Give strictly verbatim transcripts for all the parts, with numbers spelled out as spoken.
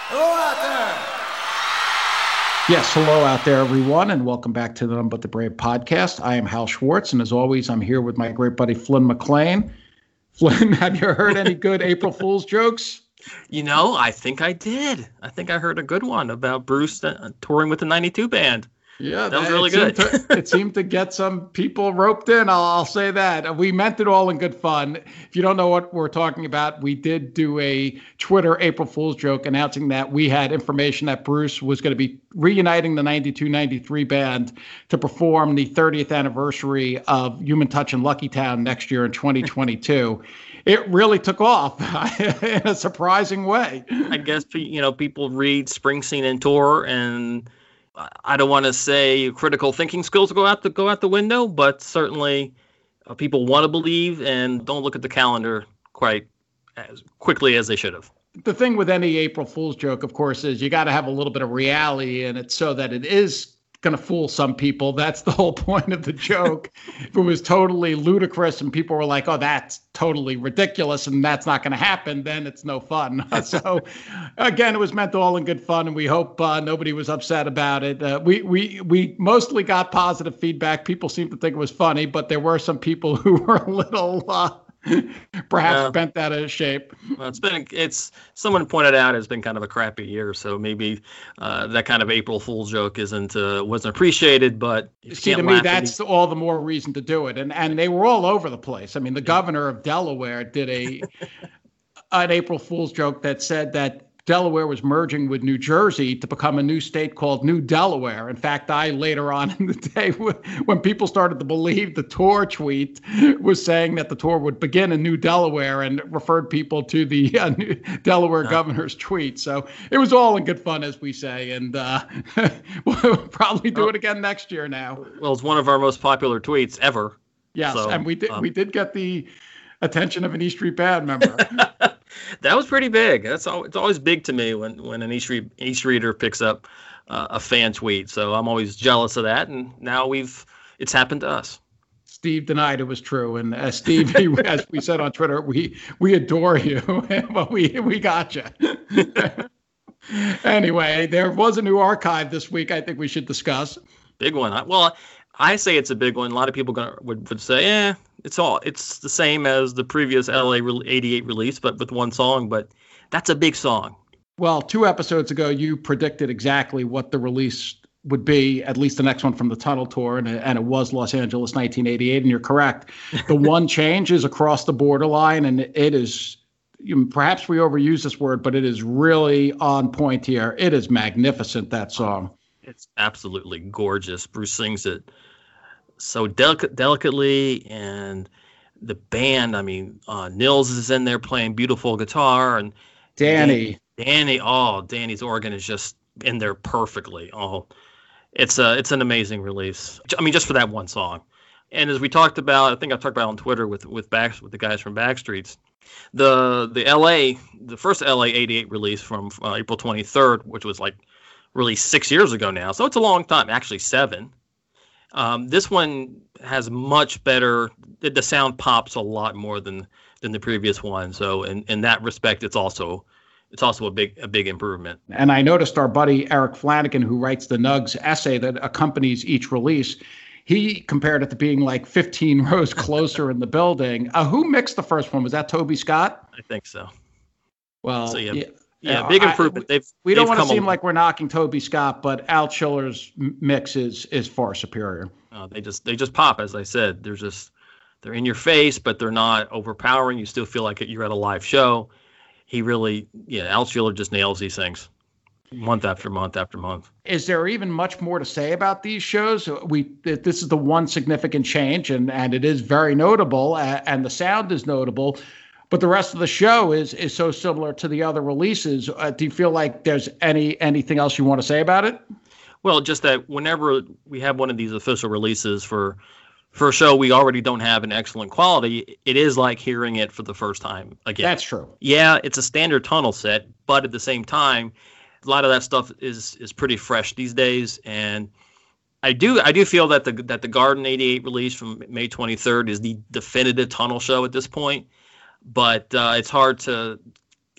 Hello out there. Yes, hello out there, everyone, and welcome back to the None But the Brave podcast. I am Hal Schwartz, and as always, I'm here with my great buddy Flynn McLean. Flynn, have you heard any good April Fool's jokes? You know, I think I did. I think I heard a good one about Bruce uh, touring with the ninety-two band. Yeah, that was really it good. Seemed to, it seemed to get some people roped in. I'll, I'll say that. We meant it all in good fun. If you don't know what we're talking about, we did do a Twitter April Fool's joke announcing that we had information that Bruce was going to be reuniting the ninety-two ninety-three band to perform the thirtieth anniversary of Human Touch in Lucky Town next year in twenty twenty-two. It really took off in a surprising way. I guess, you know, people read Springsteen and tour, and I don't want to say critical thinking skills go out the go out the window, but certainly uh, people want to believe and don't look at the calendar quite as quickly as they should have. The thing with any April Fool's joke, of course, is you got to have a little bit of reality in it so that it is going to fool some people. That's the whole point of the joke. If it was totally ludicrous and people were like, oh, that's totally ridiculous and that's not going to happen, then it's no fun. So again, it was meant all in good fun, and we hope uh, nobody was upset about it. Uh, we, we, we mostly got positive feedback. People seemed to think it was funny, but there were some people who were a little uh, perhaps yeah. bent out of shape. Well, it's been, it's, someone pointed out it's been kind of a crappy year. So maybe uh, that kind of April Fool's joke isn't, uh, wasn't appreciated, but see, to me, that's all the more reason to do it. And, and they were all over the place. I mean, the yeah. governor of Delaware did a, an April Fool's joke that said that Delaware was merging with New Jersey to become a new state called New Delaware. In fact, I later on in the day, when people started to believe the tour tweet was saying that the tour would begin in New Delaware and referred people to the uh, New Delaware yeah. governor's tweet. So it was all in good fun, as we say, and uh, we'll probably do well, it again next year now. Well, it's one of our most popular tweets ever. Yes, so, and we did um, we did get the attention of an E Street Band member. That was pretty big. That's all. It's always big to me when, when an East, Read, East reader picks up uh, a fan tweet. So I'm always jealous of that. And now we've it's happened to us. Steve denied it was true. And uh, Steve, he, as we said on Twitter, we we adore you, but we we got you. Anyway, there was a new archive this week I think we should discuss. Big one. I, well, I say it's a big one. A lot of people gonna, would, would say, eh, it's all it's the same as the previous L A eighty-eight release, but with one song. But that's a big song. Well, two episodes ago, you predicted exactly what the release would be, at least the next one from the Tunnel Tour, and, and it was Los Angeles nineteen eighty-eight, and you're correct. The one change is across the borderline, and it is, you, perhaps we overuse this word, but it is really on point here. It is magnificent, that song. It's absolutely gorgeous. Bruce sings it so delic- delicately, and the band, I mean, uh, Nils is in there playing beautiful guitar, and Danny. Danny, oh, Danny's organ is just in there perfectly. Oh, it's a, it's an amazing release. I mean, just for that one song. And as we talked about, I think I talked about on Twitter with with back with the guys from Backstreets, the the L A, the first L A eighty-eight release from uh, April twenty-third, which was like released six years ago now, so it's a long time, actually seven. Um, this one has much better. The, the sound pops a lot more than than the previous one. So in, in that respect, it's also it's also a big a big improvement. And I noticed our buddy Eric Flanagan, who writes the Nugs essay that accompanies each release, he compared it to being like fifteen rows closer in the building. Uh, who mixed the first one? Was that Toby Scott? I think so. Well, so, yeah. yeah. Yeah, big improvement. I, they've, we don't they've want to seem a, like we're knocking Toby Scott, but Al Chiller's mix is is far superior. Uh, they just they just pop, as I said. They're just they're in your face, but they're not overpowering. You still feel like you're at a live show. He really, yeah, Al Chiller just nails these things month after month after month. Is there even much more to say about these shows? We this is the one significant change, and and it is very notable, and the sound is notable. But the rest of the show is is so similar to the other releases. Uh, do you feel like there's any anything else you want to say about it? Well, just that whenever we have one of these official releases for for a show we already don't have an excellent quality, it is like hearing it for the first time again. That's true. Yeah, it's a standard Tunnel set, but at the same time, a lot of that stuff is is pretty fresh these days. And I do I do feel that the that the Garden eighty-eight release from May twenty-third is the definitive Tunnel show at this point. But uh, it's hard to,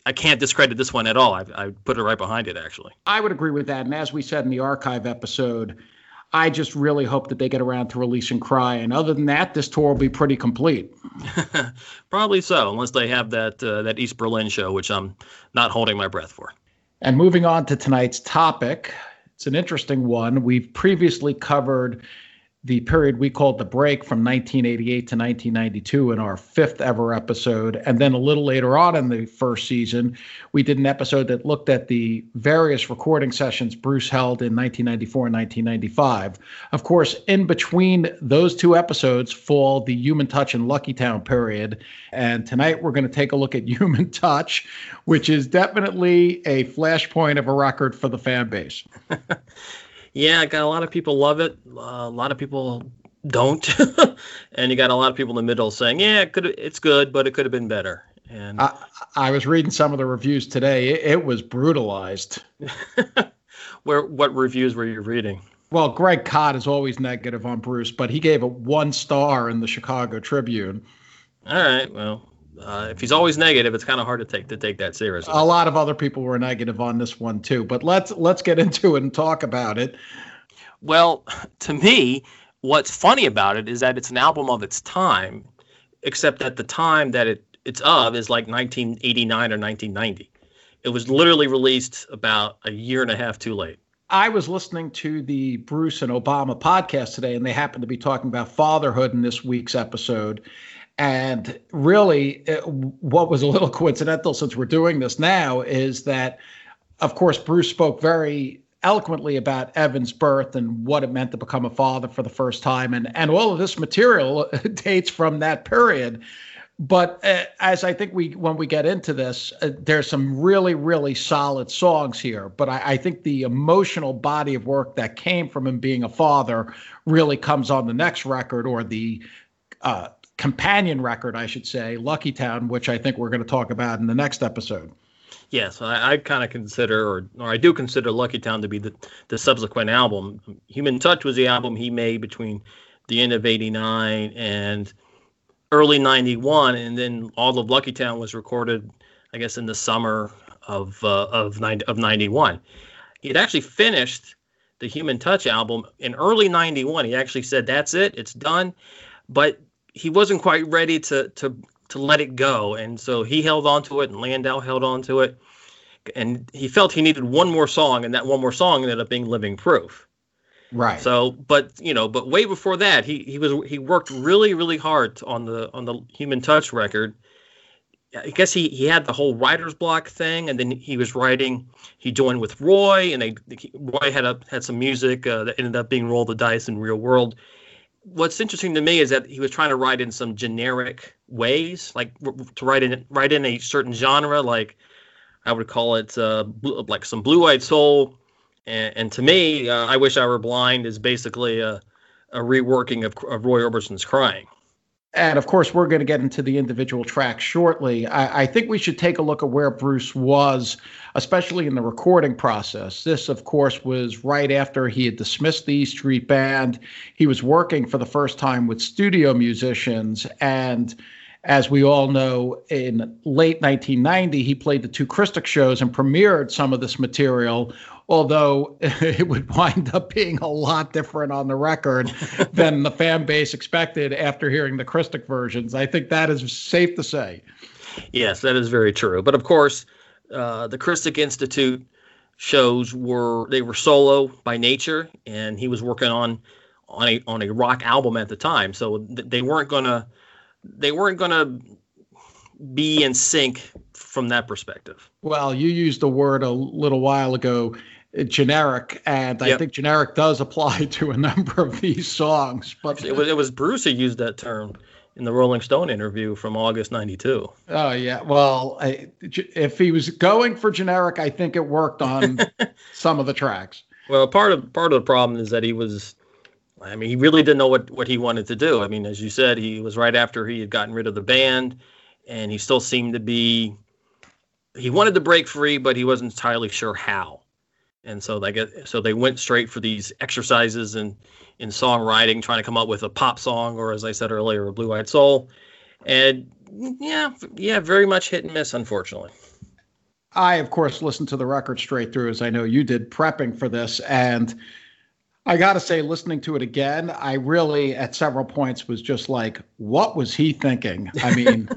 I can't discredit this one at all. I, I put it right behind it, actually. I would agree with that. And as we said in the archive episode, I just really hope that they get around to releasing Cry. And other than that, this tour will be pretty complete. Probably so, unless they have that uh, that East Berlin show, which I'm not holding my breath for. And moving on to tonight's topic, it's an interesting one. We've previously covered the period we called the break from nineteen eighty-eight to nineteen ninety-two in our fifth ever episode. And then a little later on in the first season, we did an episode that looked at the various recording sessions Bruce held in nineteen ninety-four and nineteen ninety-five. Of course, in between those two episodes fall the Human Touch and Lucky Town period. And tonight we're going to take a look at Human Touch, which is definitely a flashpoint of a record for the fan base. Yeah, got a lot of people love it. Uh, a lot of people don't, and you got a lot of people in the middle saying, "Yeah, it could, it's good, but it could have been better." And I, I was reading some of the reviews today. It, it was brutalized. Where what reviews were you reading? Well, Greg Kot is always negative on Bruce, but he gave it one star in the Chicago Tribune. All right, well. Uh, if he's always negative, it's kind of hard to take to take that seriously. A lot of other people were negative on this one too, but let's let's get into it and talk about it. Well, to me, what's funny about it is that it's an album of its time, except that the time that it it's of is like nineteen eighty-nine or nineteen ninety. It was literally released about a year and a half too late. I was listening to the Bruce and Obama podcast today, and they happened to be talking about fatherhood in this week's episode. And really, it, what was a little coincidental since we're doing this now is that, of course, Bruce spoke very eloquently about Evan's birth and what it meant to become a father for the first time. And, and all of this material dates from that period. But uh, as I think we when we get into this, uh, there's some really, really solid songs here. But I, I think the emotional body of work that came from him being a father really comes on the next record, or the uh companion record, I should say, Lucky Town, which I think we're going to talk about in the next episode. Yes, I, I kind of consider, or, or I do consider Lucky Town to be the, the subsequent album. Human Touch was the album he made between the end of eighty-nine and early ninety-one, and then all of Lucky Town was recorded, I guess, in the summer of uh, of, nine, of ninety-one. He had actually finished the Human Touch album in early ninety-one. He actually said, that's it, it's done. But he wasn't quite ready to to to let it go, and so he held on to it, and Landau held on to it, and he felt he needed one more song, and that one more song ended up being Living Proof. Right. So, but you know, but way before that, he he was he worked really really hard on the on the Human Touch record. I guess he he had the whole writer's block thing, and then he was writing. He joined with Roy, and they Roy had a had some music uh, that ended up being Roll the Dice and Real World. What's interesting to me is that he was trying to write in some generic ways, like to write in write in a certain genre, like I would call it uh, like some Blue-Eyed Soul. And, and to me, uh, I Wish I Were Blind is basically a, a reworking of, of Roy Orbison's Crying. And of course, we're going to get into the individual tracks shortly. I, I think we should take a look at where Bruce was, especially in the recording process. This, of course, was right after he had dismissed the E Street Band. He was working for the first time with studio musicians. And as we all know, in late nineteen ninety, he played the two Christic shows and premiered some of this material, although it would wind up being a lot different on the record than the fan base expected after hearing the Christic versions. I think that is safe to say. Yes, that is very true. But of course, uh, the Christic Institute shows were they were solo by nature, and he was working on on a on a rock album at the time, so th- they weren't gonna they weren't gonna be in sync from that perspective. Well, you used the word a little while ago, generic, and Yep. I think generic does apply to a number of these songs. But It was it was Bruce who used that term in the Rolling Stone interview from August ninety-two. oh yeah, well, I, if he was going for generic, I think it worked on some of the tracks. Well, part of part of the problem is that he was, I mean, he really didn't know what, what he wanted to do. I mean, as you said, he was right after he had gotten rid of the band, and he still seemed to be, he wanted to break free, but he wasn't entirely sure how. And so they get, so they went straight for these exercises in, in songwriting, trying to come up with a pop song, or as I said earlier, a Blue-Eyed Soul. And yeah, yeah, very much hit and miss, unfortunately. I, of course, listened to the record straight through, as I know you did, prepping for this. And I got to say, listening to it again, I really, at several points, was just like, what was he thinking? I mean,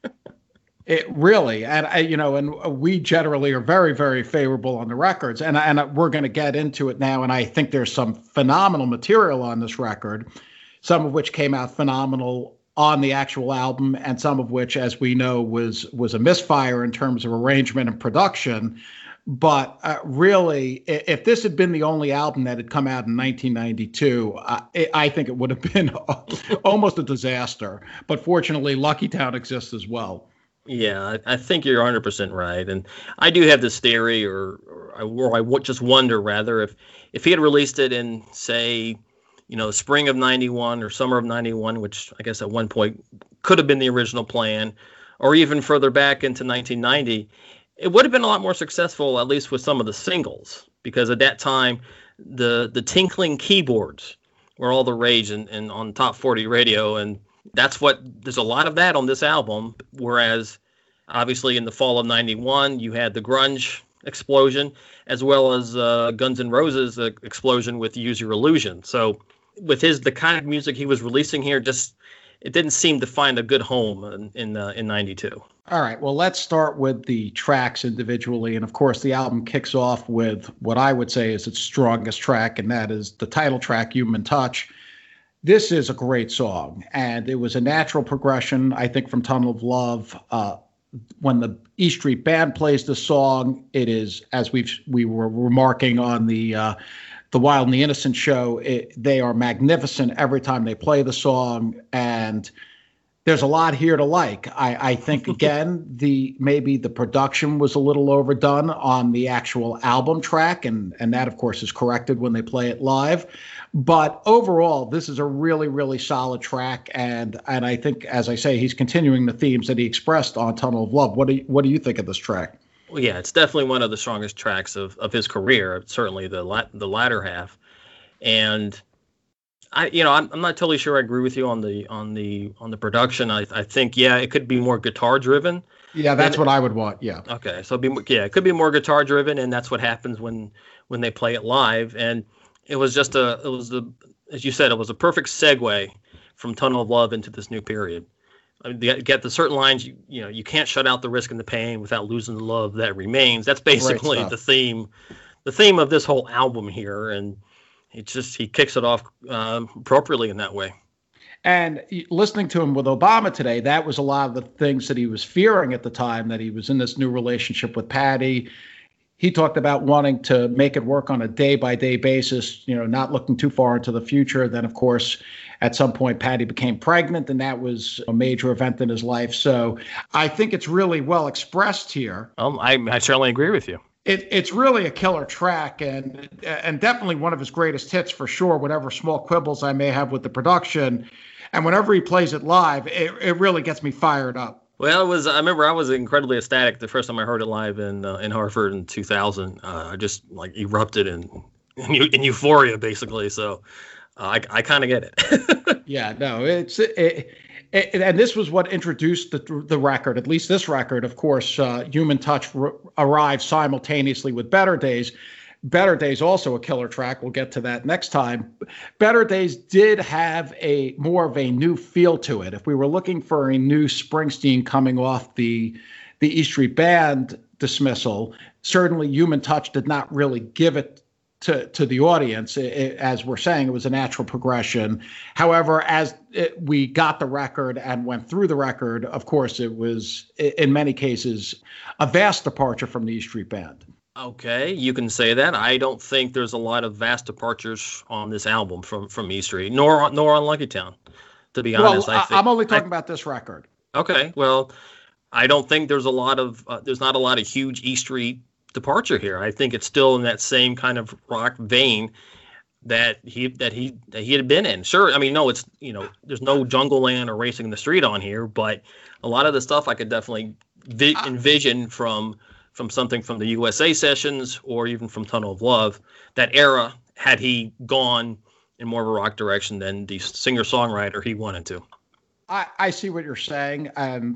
it really, and I, you know, and we generally are very, very favorable on the records. And, and we're going to get into it now. And I think there's some phenomenal material on this record, some of which came out phenomenal on the actual album, and some of which, as we know, was was a misfire in terms of arrangement and production. But uh, really, if this had been the only album that had come out in nineteen ninety-two, uh, I think it would have been almost a disaster. But fortunately, Lucky Town exists as well. Yeah, I, I think you're one hundred percent right. And I do have this theory, or, or I, or I w- just wonder, rather, if, if he had released it in, say, you know, spring of ninety-one or summer of ninety-one, which I guess at one point could have been the original plan, or even further back into nineteen ninety, it would have been a lot more successful, at least with some of the singles, because at that time, the the tinkling keyboards were all the rage in, in, on top forty radio, and that's what, there's a lot of that on this album, whereas obviously in the fall of ninety-one, you had the grunge explosion, as well as uh, Guns N' Roses uh, explosion with Use Your Illusion. So with his, the kind of music he was releasing here, just, it didn't seem to find a good home in in, uh, in ninety-two. All right, well, let's start with the tracks individually. And of course, the album kicks off with what I would say is its strongest track, and that is the title track, Human Touch. This is a great song, and it was a natural progression, I think, from Tunnel of Love. Uh, when the E Street Band plays the song, it is, as we've we were remarking on the uh, the Wild and the Innocent show, it, they are magnificent every time they play the song, and there's a lot here to like. I, I think, again, the maybe the production was a little overdone on the actual album track, and, and that, of course, is corrected when they play it live. But overall, this is a really, really solid track, and and I think, as I say, he's continuing the themes that he expressed on Tunnel of Love. What do you, what do you think of this track? Well, yeah, it's definitely one of the strongest tracks of, of his career, certainly the la- the latter half. And I, you know, I'm, I'm not totally sure I agree with you on the on the on the production. I I think, yeah, it could be more guitar driven. Yeah, that's what I would want. Yeah. Okay, so be yeah, it could be more guitar driven, and that's what happens when when they play it live. And it was just a it was a as you said, it was a perfect segue from Tunnel of Love into this new period. I mean, you get the certain lines, you, you know, you can't shut out the risk and the pain without losing the love that remains. That's basically the theme, the theme of this whole album here, and it just he kicks it off um, appropriately in that way. And listening to him with Obama today, that was a lot of the things that he was fearing at the time, that he was in this new relationship with Patty. He talked about wanting to make it work on a day-by-day basis, you know, not looking too far into the future. Then, of course, at some point, Patty became pregnant, and that was a major event in his life. So I think it's really well expressed here. Um, I, I certainly agree with you. It, it's really a killer track, and and definitely one of his greatest hits for sure, whatever small quibbles I may have with the production. And whenever he plays it live, it, it really gets me fired up. Well, it was. I remember I was incredibly ecstatic the first time I heard it live in uh, in Hartford in two thousand. Uh, I just like erupted in in, in euphoria, basically. So uh, I I kind of get it. Yeah, no, it's it, it, and this was what introduced the the record. At least this record, of course, uh, Human Touch r- arrived simultaneously with Better Days. Better Days, also a killer track. We'll get to that next time. Better Days did have a more of a new feel to it. If we were looking for a new Springsteen coming off the the E Street Band dismissal, certainly Human Touch did not really give it to to the audience. It, it, as we're saying, it was a natural progression. However, as it, we got the record and went through the record, of course, it was in many cases a vast departure from the E Street Band. Okay, you can say that. I don't think there's a lot of vast departures on this album from, from E Street, nor nor on Lucky Town, to be honest. Well, I think, I'm only talking I, about this record. Okay, well, I don't think there's a lot of uh, there's not a lot of huge E Street departure here. I think it's still in that same kind of rock vein that he that he that he had been in. Sure, I mean, no, it's you know, there's no Jungle Land or Racing the Street on here, but a lot of the stuff I could definitely vi- envision from. from something from the U S A sessions or even from Tunnel of Love, that era, had he gone in more of a rock direction than the singer-songwriter he wanted to. I, I see what you're saying. And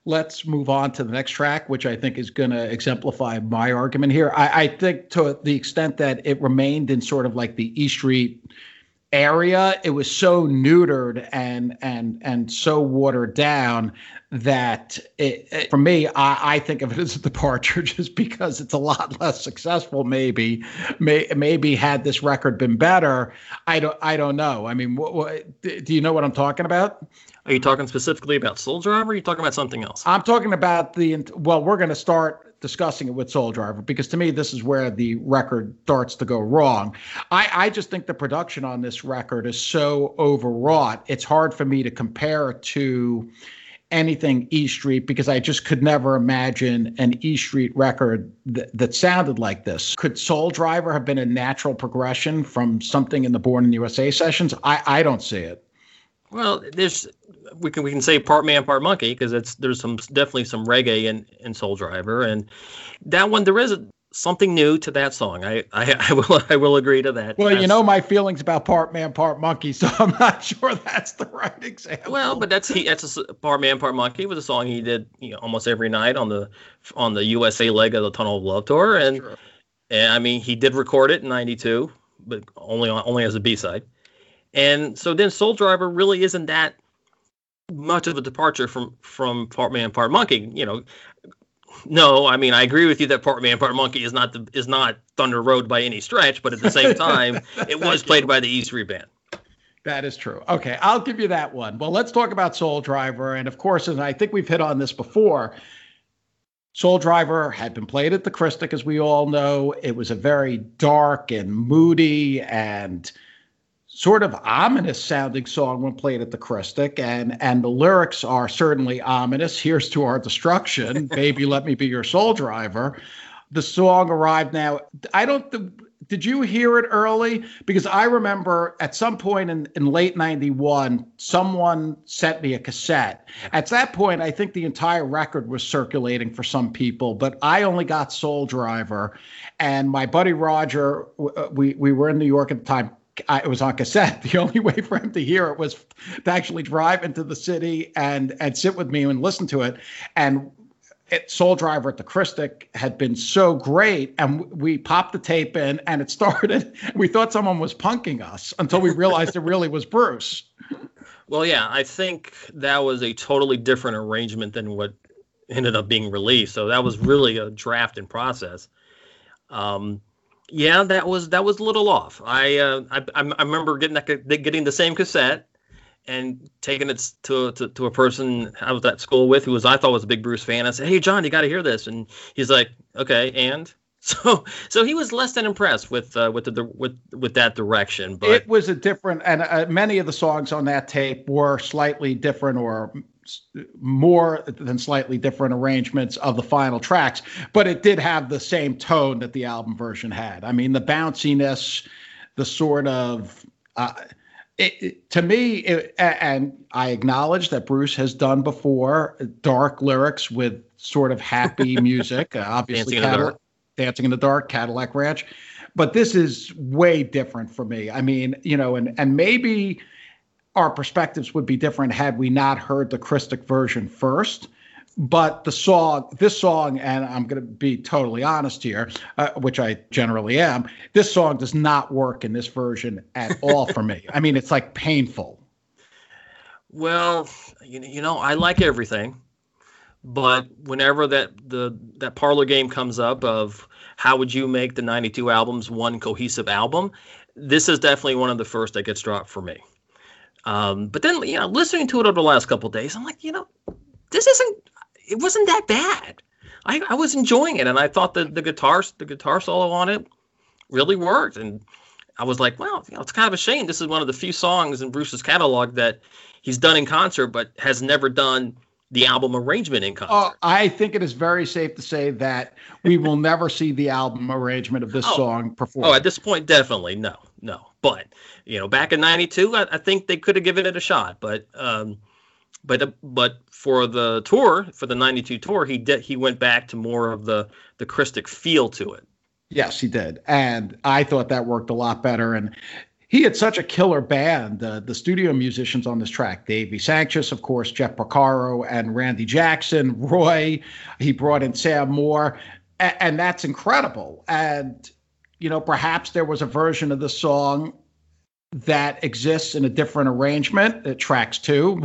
let's move on to the next track, which I think is going to exemplify my argument here. I, I think to the extent that it remained in sort of like the E Street area, it was so neutered and and and so watered down that it, it, for me, I, I think of it as a departure just because it's a lot less successful. Maybe, may, maybe had this record been better, I don't, I don't know. I mean, what, what, do you know what I'm talking about? Are you talking specifically about Soul Driver? Or are you talking about something else? I'm talking about the, well, we're going to start discussing it with Soul Driver, because to me, this is where the record starts to go wrong. I, I just think the production on this record is so overwrought. It's hard for me to compare it to anything E Street, because I just could never imagine an E Street record th- that sounded like this. Could Soul Driver have been a natural progression from something in the Born in the U S A sessions? I, I don't see it. Well, there's we can we can say part man, part monkey, because it's there's some definitely some reggae in, in Soul Driver, and that one there is a, something new to that song. I, I I will I will agree to that. Well, that's, you know my feelings about part man, part monkey, so I'm not sure that's the right example. Well, but that's he that's a part man, part monkey was a song he did, you know, almost every night on the on the U S A leg of the Tunnel of Love tour, and sure. and I mean he did record it in ninety-two, but only on, only as a B-side. And so then Soul Driver really isn't that much of a departure from, from Part Man, Part Monkey. You know, no, I mean, I agree with you that Part Man, Part Monkey is not the, is not Thunder Road by any stretch, but at the same time, it was played by the E Street Band. That is true. Okay, I'll give you that one. Well, let's talk about Soul Driver. And of course, and I think we've hit on this before, Soul Driver had been played at the Christic, as we all know. It was a very dark and moody and sort of ominous sounding song when played at the Christic, and and the lyrics are certainly ominous. Here's to our destruction, baby, let me be your soul driver. The song arrived now. I don't, th- did you hear it early? Because I remember at some point in, in late ninety-one, someone sent me a cassette. At that point, I think the entire record was circulating for some people, but I only got Soul Driver. And my buddy Roger, we, we were in New York at the time, I, it was on cassette. The only way for him to hear it was to actually drive into the city and and sit with me and listen to it. And it, Soul Driver at the Christic had been so great, and we popped the tape in, and it started. We thought someone was punking us until we realized it really was Bruce. Well, yeah, I think that was a totally different arrangement than what ended up being released. So that was really a draft in process. Um, Yeah, that was that was a little off. I uh, I I remember getting that getting the same cassette and taking it to, to to a person I was at school with who was I thought was a big Bruce fan. I said, "Hey, John, you got to hear this." And he's like, "Okay," and so so he was less than impressed with uh, with the with with that direction. But it was a different, and uh, many of the songs on that tape were slightly different or more than slightly different arrangements of the final tracks, but it did have the same tone that the album version had. I mean, the bounciness, the sort of, uh, it, it, to me, it, and I acknowledge that Bruce has done before dark lyrics with sort of happy music, uh, obviously Dancing, Cadillac, in Dancing in the Dark, Cadillac Ranch, but this is way different for me. I mean, you know, and and maybe our perspectives would be different had we not heard the Christic version first. But the song, this song, and I'm going to be totally honest here, uh, which I generally am, this song does not work in this version at all for me. I mean, it's like painful. Well, you, you know, I like everything. But whenever that the that parlor game comes up of how would you make the ninety-two albums one cohesive album, this is definitely one of the first that gets dropped for me. Um, but then, you know, listening to it over the last couple of days, I'm like, you know, this isn't, it wasn't that bad. I, I was enjoying it. And I thought that the guitars, the guitar solo on it really worked. And I was like, well, you know, it's kind of a shame. This is one of the few songs in Bruce's catalog that he's done in concert, but has never done the album arrangement in concert. Uh, I think it is very safe to say that we will never see the album arrangement of this oh. song performed. Oh, at this point, definitely. No, no. But, you know, back in ninety-two, I, I think they could have given it a shot. But, um, but, uh, but for the tour, for the ninety-two tour, he did, he went back to more of the, the Christic feel to it. Yes, he did. And I thought that worked a lot better. And he had such a killer band. Uh, the studio musicians on this track, Davey Sanchez, of course, Jeff Porcaro and Randy Jackson, Roy. He brought in Sam Moore, and, and that's incredible. And, you know, perhaps there was a version of the song that exists in a different arrangement. It tracks two.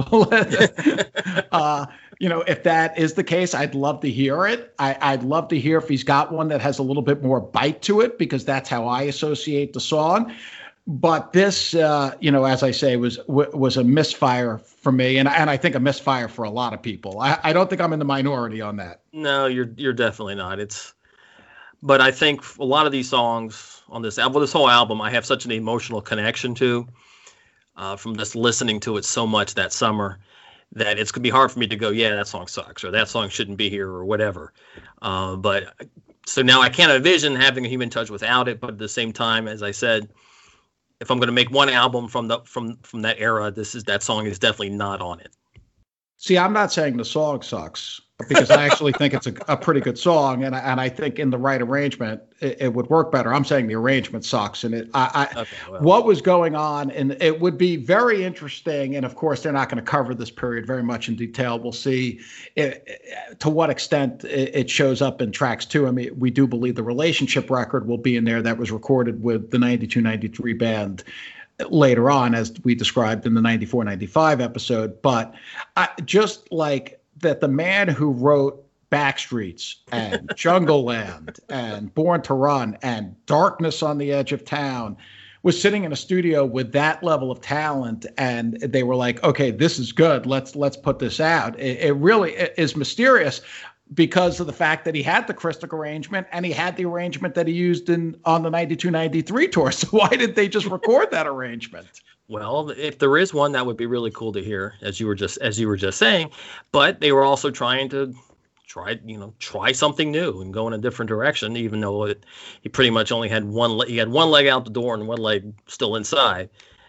uh, you know, if that is the case, I'd love to hear it. I, I'd love to hear if he's got one that has a little bit more bite to it, because that's how I associate the song. But this, uh, you know, as I say, was w- was a misfire for me, and and I think a misfire for a lot of people. I, I don't think I'm in the minority on that. No, you're you're definitely not. It's, but I think a lot of these songs on this album, this whole album, I have such an emotional connection to, uh, from just listening to it so much that summer, that it's gonna be hard for me to go, yeah, that song sucks, or that song shouldn't be here, or whatever. Uh, but so now I can't envision having a Human Touch without it. But at the same time, as I said, if I'm going to make one album from the from from that era, this is that song is definitely not on it. See, I'm not saying the song sucks, because I actually think it's a, a pretty good song, and I, and I think in the right arrangement it, it would work better. I'm saying the arrangement sucks, and it. I, I okay, well. What was going on, and it would be very interesting. And of course, they're not going to cover this period very much in detail. We'll see it, to what extent it, it shows up in tracks too. I mean, we do believe the relationship record will be in there that was recorded with the ninety-two ninety-three band later on, as we described in the ninety-four ninety-five episode. But I, just like that, the man who wrote Backstreets and Jungle Land and Born to Run and Darkness on the Edge of Town was sitting in a studio with that level of talent, and they were like, okay, this is good. Let's let's put this out. It, it really is mysterious, because of the fact that he had the Christic arrangement, and he had the arrangement that he used in on the ninety-two ninety-three tour. So why did they just record that arrangement? Well, if there is one, that would be really cool to hear, as you were just as you were just saying. But they were also trying to try, you know, try something new and go in a different direction, even though it, he pretty much only had one le- he had one leg out the door and one leg still inside.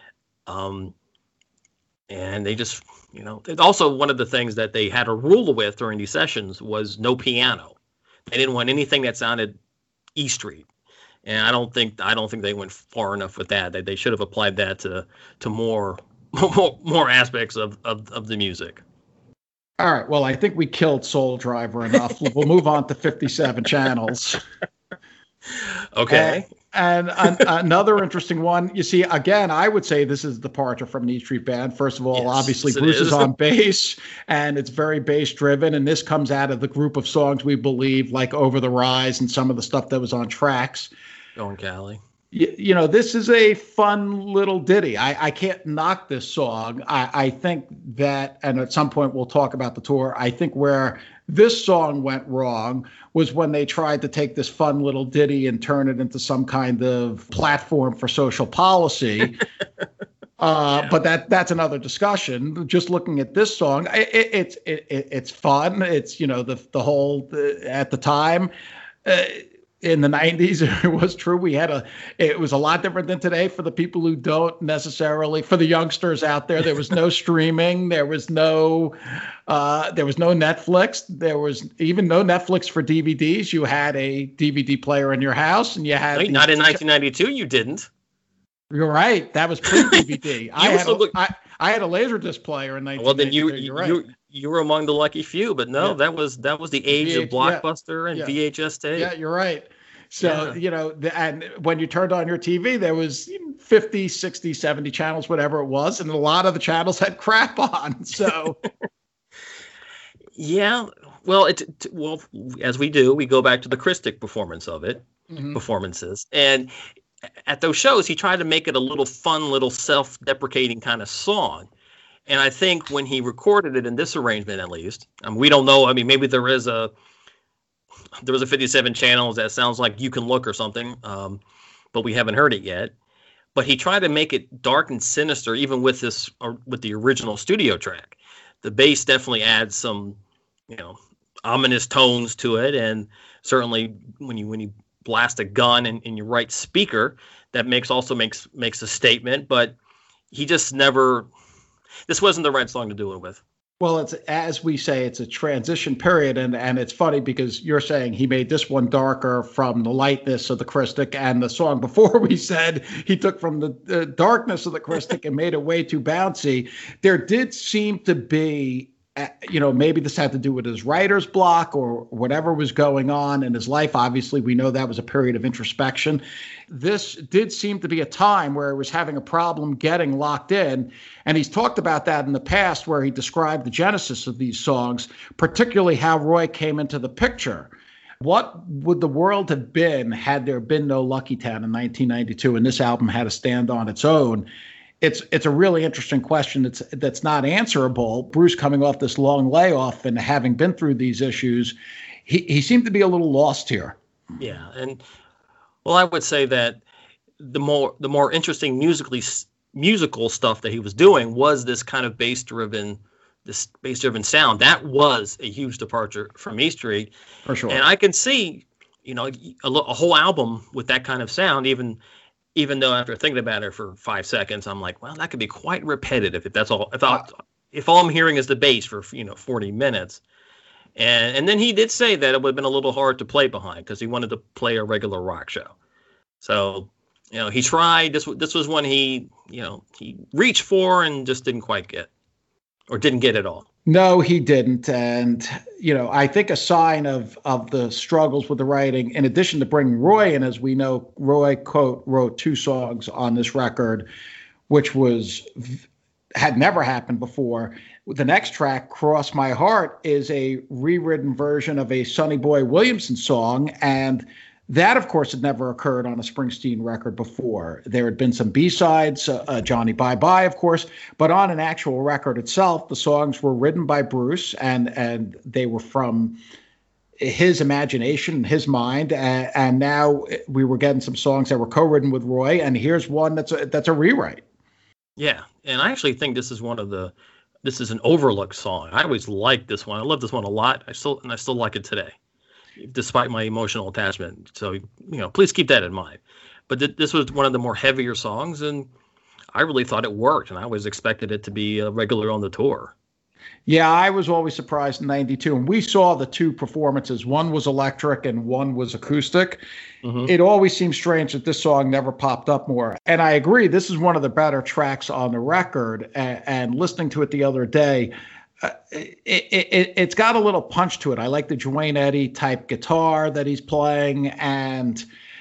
Um, and they just, you know, also one of the things that they had a rule with during these sessions was no piano. They didn't want anything that sounded E Street, and I don't think I don't think they went far enough with that. They they should have applied that to to more more, more aspects of, of of the music. All right. Well, I think we killed Soul Driver enough. We'll move on to fifty-seven channels. Okay. And, and an, another interesting one, you see, again, I would say this is a departure from an E Street Band. First of all, yes, obviously, yes, Bruce is. is on bass, and it's very bass driven. And this comes out of the group of songs we believe, like Over the Rise and some of the stuff that was on tracks. Going Cali. You, you know, this is a fun little ditty. I, I can't knock this song. I, I think that, and at some point we'll talk about the tour, I think where this song went wrong was when they tried to take this fun little ditty and turn it into some kind of platform for social policy. uh, yeah. But that that's another discussion. Just looking at this song, it, it, it's it, it, it's fun. It's, you know, the the whole the, at the time. Uh, In the nineties, it was true. We had a, it was a lot different than today for the people who don't necessarily, for the youngsters out there. There was no streaming. There was no, uh, there was no Netflix. There was even no Netflix for D V Ds. You had a D V D player in your house, and you had. Wait, not in nineteen ninety-two. You didn't. You're right. That was pre-D V D. I had a, look- I, I had a Laserdisc player in nineteen ninety-two. Well, then you, you, right. you, you were among the lucky few, but no, yeah. that was that was the age V H, of Blockbuster yeah, and yeah. V H S tape. Yeah, you're right. So, yeah. you know, the, and when you turned on your T V, there was fifty, sixty, seventy channels, whatever it was. And a lot of the channels had crap on. So, yeah, well, it, well, as we do, we go back to the Christic performance of it, mm-hmm. performances. And at those shows, he tried to make it a little fun, little self-deprecating kind of song. And I think when he recorded it in this arrangement, at least, um, we don't know. I mean, maybe there is a, there was a fifty-seven channels that sounds like You Can Look or something, um, but we haven't heard it yet. But he tried to make it dark and sinister, even with this, or with the original studio track. The bass definitely adds some, you know, ominous tones to it, and certainly when you when you blast a gun in, in your right speaker, that makes also makes makes a statement. But he just never. This wasn't the right song to do it with. Well, it's as we say, it's a transition period, and and it's funny because you're saying he made this one darker from the lightness of the Christic, and the song before we said he took from the, the darkness of the Christic and made it way too bouncy. There did seem to be, uh, you know, maybe this had to do with his writer's block or whatever was going on in his life. Obviously, we know that was a period of introspection. This did seem to be a time where he was having a problem getting locked in. And he's talked about that in the past, where he described the genesis of these songs, particularly how Roy came into the picture. What would the world have been had there been no Lucky Town in nineteen ninety-two and this album had to stand on its own? It's it's a really interesting question that's that's not answerable. Bruce, coming off this long layoff and having been through these issues, he, he seemed to be a little lost here. Yeah, and well, I would say that the more the more interesting musically musical stuff that he was doing was this kind of bass driven this bass driven sound. That was a huge departure from E Street, for sure. And I can see, you know, a, a whole album with that kind of sound, even even though after thinking about it for five seconds, I'm like, well, that could be quite repetitive if that's all. If I, if all I'm hearing is the bass for, you know, forty minutes. And and then he did say that it would have been a little hard to play behind because he wanted to play a regular rock show. So, you know, he tried. This this was one he, you know, he reached for and just didn't quite get, or didn't get at all. No, he didn't. And, you know, I think a sign of of the struggles with the writing, in addition to bringing Roy in, as we know, Roy, quote, wrote two songs on this record, which was had never happened before. The next track, Cross My Heart, is a rewritten version of a Sonny Boy Williamson song. And that, of course, had never occurred on a Springsteen record before. There had been some B-sides, uh, uh, Johnny Bye Bye, of course, but on an actual record itself, the songs were written by Bruce, and and they were from his imagination, his mind, and, and now we were getting some songs that were co-written with Roy, and here's one that's a, that's a rewrite. Yeah, and I actually think this is one of the this is an overlooked song. I always liked this one. I love this one a lot. I still and I still like it today, despite my emotional attachment. So, you know, please keep that in mind. But th- this was one of the more heavier songs, and I really thought it worked, and I always expected it to be a regular on the tour. Yeah, I was always surprised in ninety-two, and we saw the two performances. One was electric and one was acoustic. Mm-hmm. It always seems strange that this song never popped up more. And I agree, this is one of the better tracks on the record. And, and listening to it the other day, uh, it, it, it's got a little punch to it. I like the Duane Eddy type guitar that he's playing. And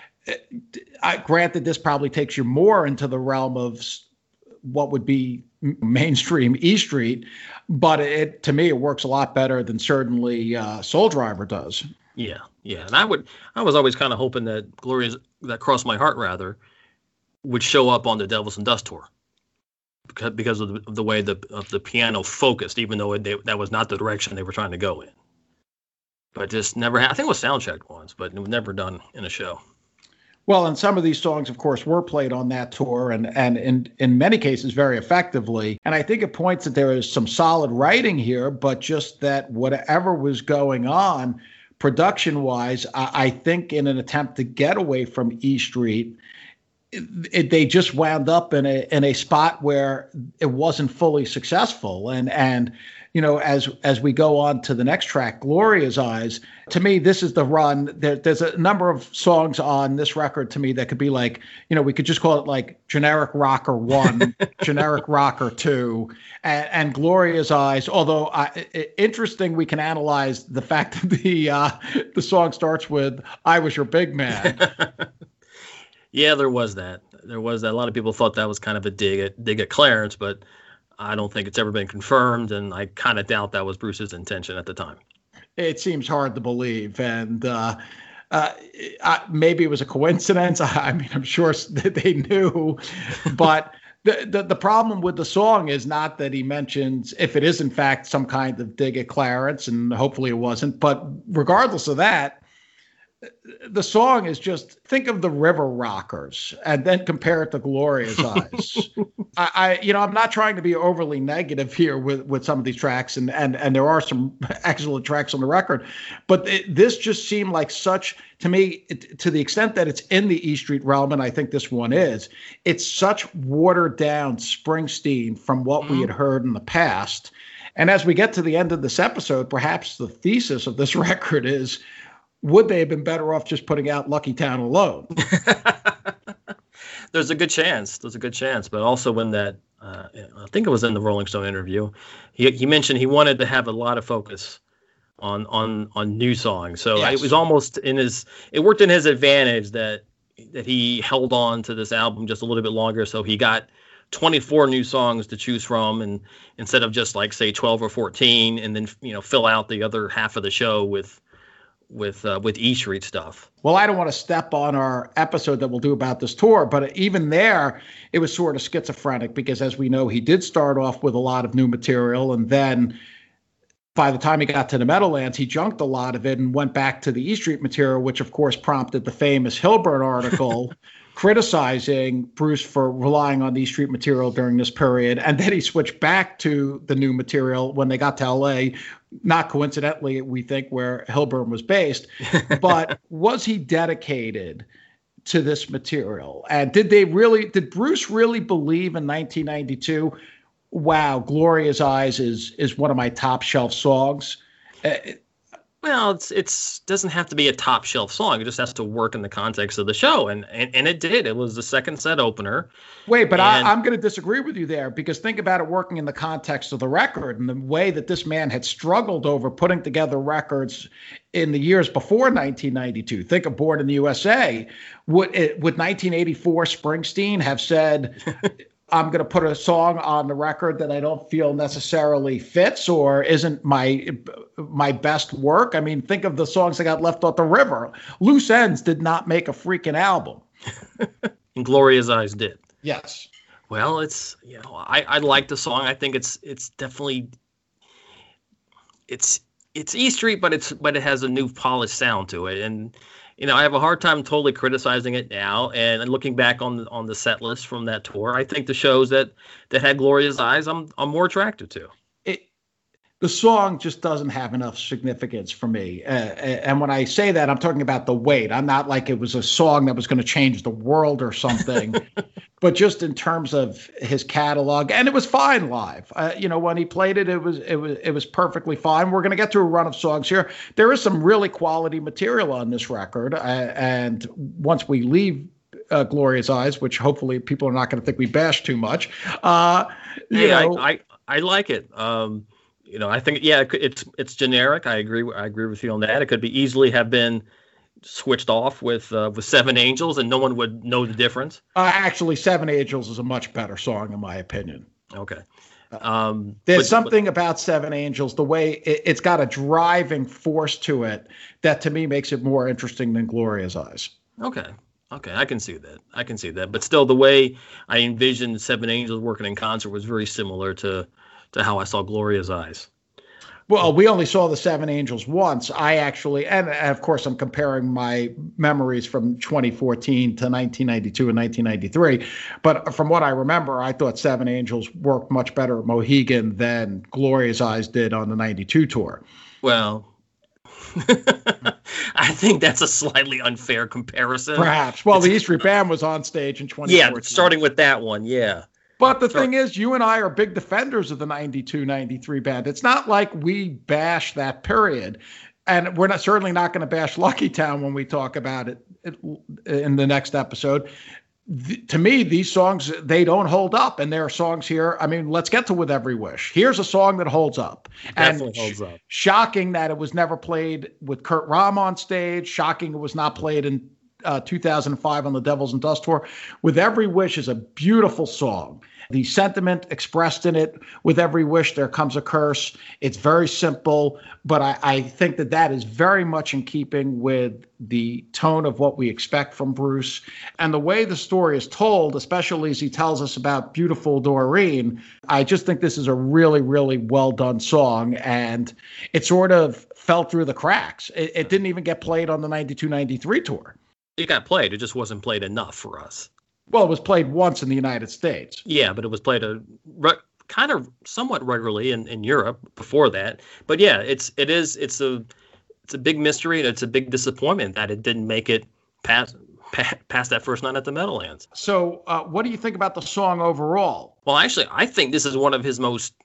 I, granted, this probably takes you more into the realm of what would be mainstream E Street, but it to me it works a lot better than certainly uh, Soul Driver does. Yeah, yeah, and I would I was always kind of hoping that Gloria's that Cross My Heart rather would show up on the Devils and Dust tour because because of the, of the way the of the piano focused, even though it, they, that was not the direction they were trying to go in. But just never. I think it was soundchecked once, but it was never done in a show. Well, and some of these songs, of course, were played on that tour and, and in, in many cases very effectively. And I think it points that there is some solid writing here, but just that whatever was going on production-wise, I, I think in an attempt to get away from E Street, it, it, they just wound up in a in a spot where it wasn't fully successful. And and you know, as as we go on to the next track, Gloria's Eyes, to me, this is the run. There, there's a number of songs on this record to me that could be like, you know, we could just call it like generic rocker one, generic rocker two, and, and Gloria's Eyes. Although I, it, interesting, we can analyze the fact that the uh, the song starts with "I was your big man." Yeah, there was that. There was that. A lot of people thought that was kind of a dig at dig at Clarence, but I don't think it's ever been confirmed, and I kind of doubt that was Bruce's intention at the time. It seems hard to believe, and uh, uh, uh, maybe it was a coincidence. I mean, I'm sure that they knew, but the, the the problem with the song is not that he mentions if it is in fact some kind of dig at Clarence, and hopefully it wasn't. But regardless of that, the song is just, think of the River Rockers and then compare it to Gloria's Eyes. I, I, you know, I'm not trying to be overly negative here with, with some of these tracks, and, and, and there are some excellent tracks on the record, but it, this just seemed like such, to me, it, to the extent that it's in the E Street realm, and I think this one is, it's such watered down Springsteen from what mm-hmm. we had heard in the past. And as we get to the end of this episode, perhaps the thesis of this record is, would they have been better off just putting out Lucky Town alone? There's a good chance. There's a good chance. But also when that, uh, I think it was in the Rolling Stone interview, he, he mentioned he wanted to have a lot of focus on on on new songs. So yes. It was almost in his, it worked in his advantage that that he held on to this album just a little bit longer. So he got twenty-four new songs to choose from, and instead of just like say twelve or fourteen, and then, you know, fill out the other half of the show with with uh, with E Street stuff. Well, I don't want to step on our episode that we'll do about this tour, but even there, it was sort of schizophrenic because, as we know, he did start off with a lot of new material, and then by the time he got to the Meadowlands, he junked a lot of it and went back to the E Street material, which of course prompted the famous Hilburn article criticizing Bruce for relying on the E Street material during this period. And then he switched back to the new material when they got to L A, not coincidentally, we think, where Hilburn was based. But was he dedicated to this material? And did they really, did Bruce really believe in nineteen ninety-two, wow, Gloria's Eyes is is one of my top shelf songs? Uh, Well, it's it's doesn't have to be a top shelf song. It just has to work in the context of the show, and and, and it did. It was the second set opener. Wait, but and, I, I'm going to disagree with you there, because think about it working in the context of the record and the way that this man had struggled over putting together records in the years before nineteen ninety-two. Think of Born in the U S A. Would it, would nineteen eighty-four Springsteen have said, I'm going to put a song on the record that I don't feel necessarily fits or isn't my my best work? I mean, think of the songs that got left off the river. Loose Ends did not make a freaking album. And Gloria's Eyes did. Yes. Well, it's, you know, I, I like the song. I think it's it's definitely it's it's E Street, but it's but it has a new polished sound to it. And you know, I have a hard time totally criticizing it now. And looking back on the, on the set list from that tour, I think the shows that, that had Gloria's Eyes, I'm I'm more attracted to. It, the song just doesn't have enough significance for me. Uh, and when I say that, I'm talking about the weight. I'm not like it was a song that was going to change the world or something, but just in terms of his catalog. And it was fine live. Uh, you know, when he played it, it was it was it was perfectly fine. We're going to get to a run of songs here. There is some really quality material on this record, uh, and once we leave uh, Gloria's Eyes, which hopefully people are not going to think we bash too much. Uh, you hey, know, I, I I like it. Um, you know, I think yeah, it's it's generic. I agree. I agree with you on that. It could be easily have been switched off with uh, with Seven Angels, and no one would know the difference. Uh, actually, Seven Angels is a much better song, in my opinion. Okay. Um, There's but, something but, about Seven Angels, the way it, it's got a driving force to it that to me makes it more interesting than Gloria's Eyes. Okay. Okay, I can see that. I can see that. But still, the way I envisioned Seven Angels working in concert was very similar to to how I saw Gloria's Eyes. Well, we only saw the Seven Angels once. I actually, and of course, I'm comparing my memories from twenty fourteen to nineteen ninety-two and nineteen ninety-three. But from what I remember, I thought Seven Angels worked much better at Mohegan than Gloria's Eyes did on the ninety-two tour. Well, I think that's a slightly unfair comparison. Perhaps. Well, the E Street Band was on stage in twenty fourteen. Yeah, starting with that one, yeah. But the thing is, you and I are big defenders of the ninety-two ninety-three band. It's not like we bash that period. And we're not certainly not going to bash Lucky Town when we talk about it in the next episode. The, to me, these songs, they don't hold up. And there are songs here. I mean, let's get to With Every Wish. Here's a song that holds up. Definitely and holds up. Shocking that it was never played with Kurt Rahm on stage. Shocking it was not played in uh, two thousand five on the Devils and Dust tour. With Every Wish is a beautiful song. The sentiment expressed in it, with every wish there comes a curse. It's very simple, but I, I think that that is very much in keeping with the tone of what we expect from Bruce. And the way the story is told, especially as he tells us about Beautiful Doreen, I just think this is a really, really well done song. And it sort of fell through the cracks. It, it didn't even get played on the ninety-two ninety-three tour. It got played. It just wasn't played enough for us. Well, it was played once in the United States. Yeah, but it was played a re- kind of somewhat regularly in, in Europe before that. But yeah, it's it is it's a it's a big mystery, and it's a big disappointment that it didn't make it past past, past that first night at the Meadowlands. So, uh, what do you think about the song overall? Well, actually, I think this is one of his most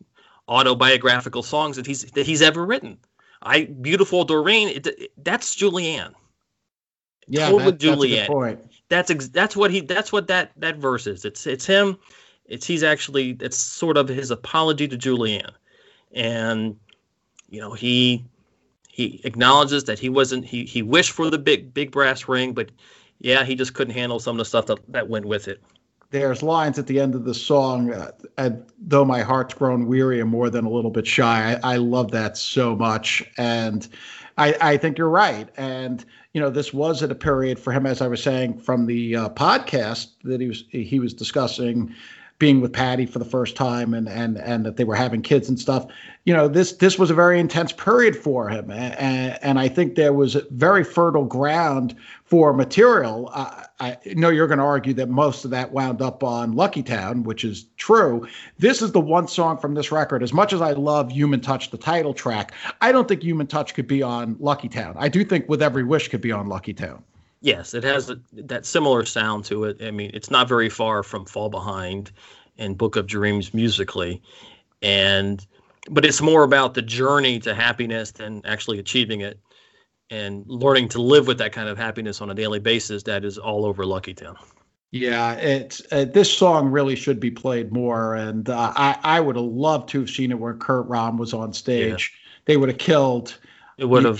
autobiographical songs that he's that he's ever written. I Beautiful Doreen, it, it, that's Julianne. Yeah, Told that, with that's a Julianne. good point. That's ex- that's what he that's what that that verse is. It's it's him. It's he's actually it's sort of his apology to Julianne, and you know he he acknowledges that he wasn't he he wished for the big big brass ring, but yeah, he just couldn't handle some of the stuff that, that went with it. There's lines at the end of the song, uh, and though my heart's grown weary and more than a little bit shy. I, I love that so much. And I, I think you're right. And, you know, this was at a period for him, as I was saying, from the uh, podcast that he was he was discussing being with Patty for the first time and and and that they were having kids and stuff. You know, this this was a very intense period for him. And, and I think there was very fertile ground for material. Uh, I know you're going to argue that most of that wound up on Lucky Town, which is true. This is the one song from this record. As much as I love Human Touch, the title track, I don't think Human Touch could be on Lucky Town. I do think With Every Wish could be on Lucky Town. Yes, it has a, that similar sound to it. I mean, it's not very far from Fall Behind and Book of Dreams musically, and but it's more about the journey to happiness than actually achieving it and learning to live with that kind of happiness on a daily basis. That is all over Lucky Town. Yeah, it's uh, this song really should be played more, and uh, I I would have loved to have seen it where Kurt Rom was on stage. Yeah. They would have killed. It would have,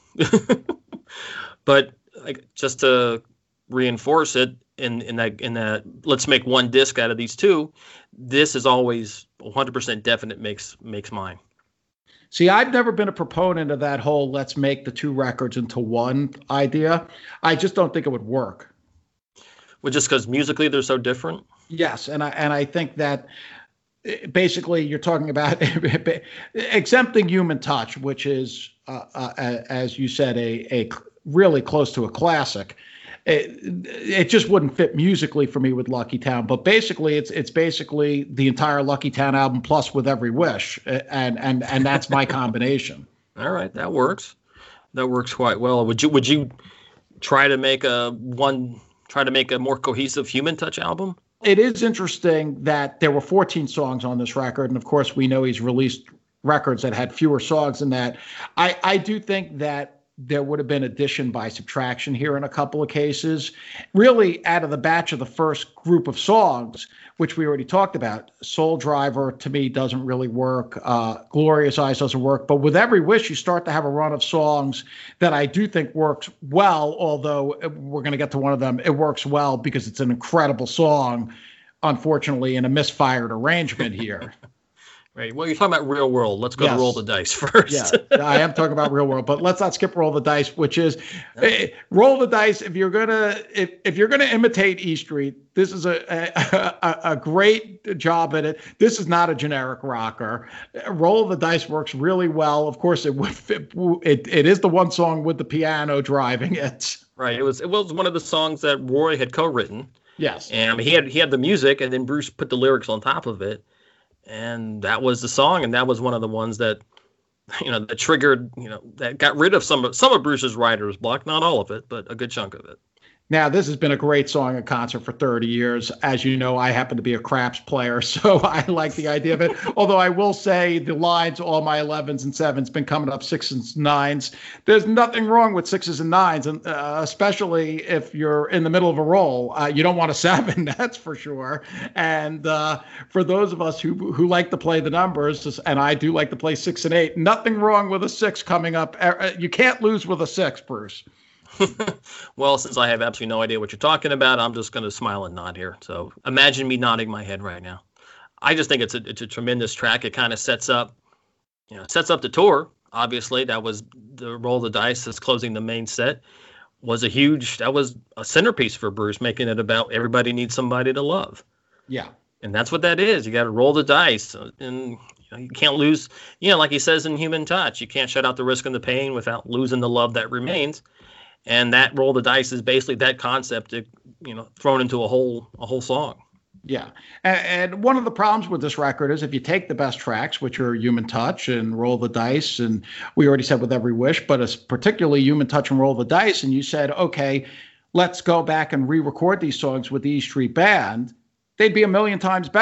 but. Like, just to reinforce it in, in that in that let's make one disc out of these two, this is always one hundred percent definite makes makes mine. See, I've never been a proponent of that whole let's make the two records into one idea. I just don't think it would work. Well, just because musically they're so different? Yes, and I and I think that basically you're talking about exempting Human Touch, which is, uh, uh, as you said, a a really close to a classic. It, it just wouldn't fit musically for me with Lucky Town, but basically it's it's basically the entire Lucky Town album plus With Every Wish, and and and that's my combination. All right, that works. That works quite well. Would you would you try to make a one try to make a more cohesive Human Touch album? It is interesting that there were fourteen songs on this record, and of course we know he's released records that had fewer songs than that. I I do think that there would have been addition by subtraction here in a couple of cases. Really, out of the batch of the first group of songs, which we already talked about, Soul Driver to me doesn't really work. Uh, Glorious Eyes doesn't work. But With Every Wish, you start to have a run of songs that I do think works well, although we're going to get to one of them. It works well because it's an incredible song, unfortunately, in a misfired arrangement here. Right. Well, you're talking about Real World. Let's go yes. to Roll the Dice first. Yeah, I am talking about Real World, but let's not skip Roll the Dice, which is uh, Roll the Dice. If you're gonna if, if you're gonna imitate E Street, this is a, a a great job at it. This is not a generic rocker. Roll the Dice works really well. Of course, it would fit, it it is the one song with the piano driving it. Right. It was it was one of the songs that Roy had co-written. Yes. And he had he had the music, and then Bruce put the lyrics on top of it. And that was the song, and that was one of the ones that, you know, that triggered, you know, that got rid of some of some of Bruce's writer's block, not all of it, but a good chunk of it. Now, this has been a great song at concert for thirty years. As you know, I happen to be a craps player, so I like the idea of it. Although I will say the lines, all my elevens and sevens, been coming up sixes and nines. There's nothing wrong with sixes and nines, and uh, especially if you're in the middle of a roll. Uh, you don't want a seven, that's for sure. And uh, for those of us who who like to play the numbers, and I do like to play six and eight, nothing wrong with a six coming up. You can't lose with a six, Bruce. Well, since I have absolutely no idea what you're talking about, I'm just going to smile and nod here. So imagine me nodding my head right now. I just think it's a it's a tremendous track. It kind of sets up, you know, sets up the tour. Obviously, that was the Roll the Dice that's closing the main set. Was a huge that was a centerpiece for Bruce, making it about everybody needs somebody to love. Yeah, and that's what that is. You got to roll the dice, and you know, you can't lose. You know, like he says in Human Touch, you can't shut out the risk and the pain without losing the love that remains. And that Roll the Dice is basically that concept, you know, thrown into a whole a whole song. Yeah. And, and one of the problems with this record is if you take the best tracks, which are Human Touch and Roll the Dice, and we already said With Every Wish, but it's particularly Human Touch and Roll the Dice, and you said, okay, let's go back and re-record these songs with the E Street Band, they'd be a million times better.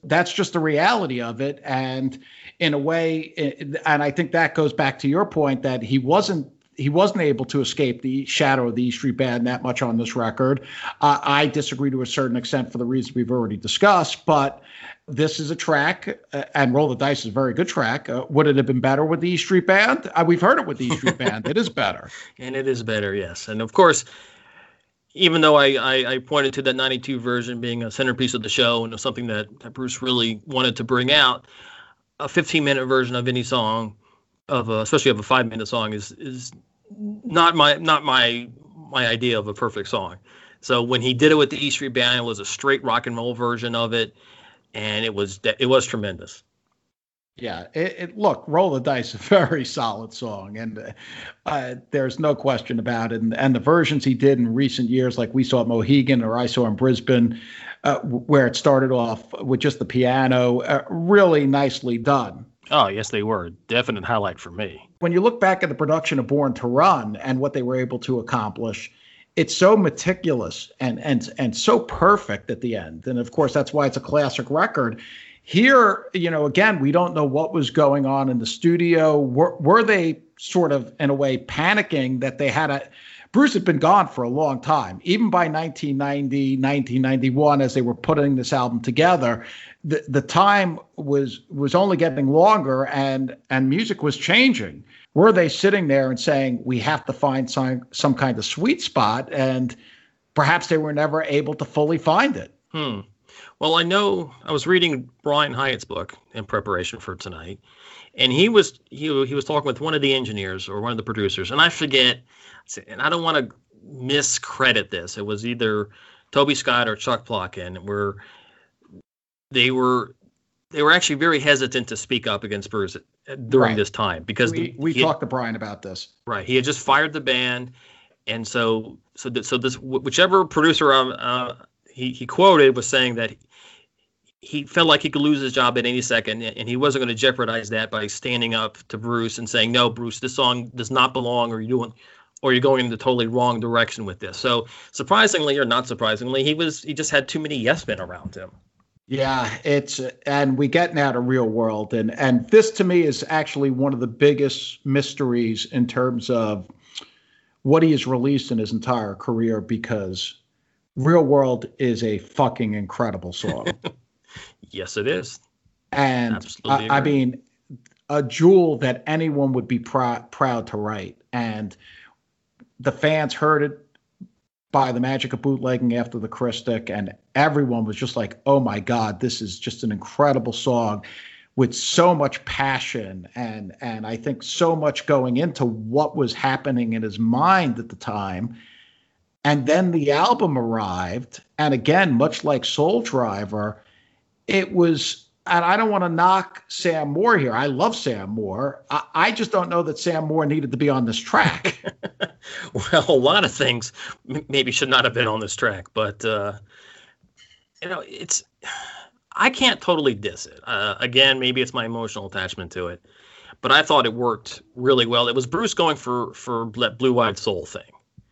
That's just the reality of it. And in a way, and I think that goes back to your point that he wasn't he wasn't able to escape the shadow of the E Street Band that much on this record. Uh, I disagree to a certain extent for the reasons we've already discussed, but this is a track, uh, and Roll the Dice is a very good track. Uh, would it have been better with the E Street Band? Uh, we've heard it with the E Street Band. It is better. And it is better, yes. And of course, even though I, I, I pointed to that ninety-two version being a centerpiece of the show and it was something that, that Bruce really wanted to bring out, a fifteen-minute version of any song, of a, especially of a five-minute song, is is not my not my my idea of a perfect song. So when he did it with the E Street Band, it was a straight rock and roll version of it. And it was it was tremendous. Yeah, it, it look, Roll the Dice, a very solid song, and uh, uh, there's no question about it. And, and the versions he did in recent years, like we saw at Mohegan or I saw in Brisbane, uh, where it started off with just the piano, uh, really nicely done. Oh, yes, they were. Definite highlight for me. When you look back at the production of Born to Run and what they were able to accomplish, it's so meticulous and and and so perfect at the end. And of course, that's why it's a classic record. Here, you know, again, we don't know what was going on in the studio. Were, were they sort of, in a way, panicking that they had a... Bruce had been gone for a long time. Even by nineteen ninety, nineteen ninety-one, as they were putting this album together, the, the time was was only getting longer and and music was changing. Were they sitting there and saying, we have to find some, some kind of sweet spot, and perhaps they were never able to fully find it? Hmm. Well, I know I was reading Brian Hyatt's book in preparation for tonight, and he was he, he was talking with one of the engineers or one of the producers, and I forget, and I don't want to miscredit this. It was either Toby Scott or Chuck Plotkin, where they were they were actually very hesitant to speak up against Bruce during right. this time because we, the, we he talked had, to Brian about this. Right, he had just fired the band, and so so th- so this whichever producer um, uh, he he quoted was saying that he felt like he could lose his job at any second, and he wasn't going to jeopardize that by standing up to Bruce and saying, "No, Bruce, this song does not belong, or you're doing, or you're going in the totally wrong direction with this." So surprisingly or not surprisingly, he was he just had too many yes men around him. Yeah, it's and we get now to Real World, and and this to me is actually one of the biggest mysteries in terms of what he has released in his entire career, because Real World is a fucking incredible song. Yes, it is. And I, I mean, a jewel that anyone would be proud proud to write, and the fans heard it by the magic of bootlegging after the Christic, and everyone was just like, oh my God, this is just an incredible song with so much passion and and I think so much going into what was happening in his mind at the time. And then the album arrived, and again, much like Soul Driver, it was, and I don't want to knock Sam Moore here. I love Sam Moore. I, I just don't know that Sam Moore needed to be on this track. Well, a lot of things maybe should not have been on this track, but uh, you know, it's I can't totally diss it. Uh, again, maybe it's my emotional attachment to it, but I thought it worked really well. It was Bruce going for for that blue-eyed soul thing,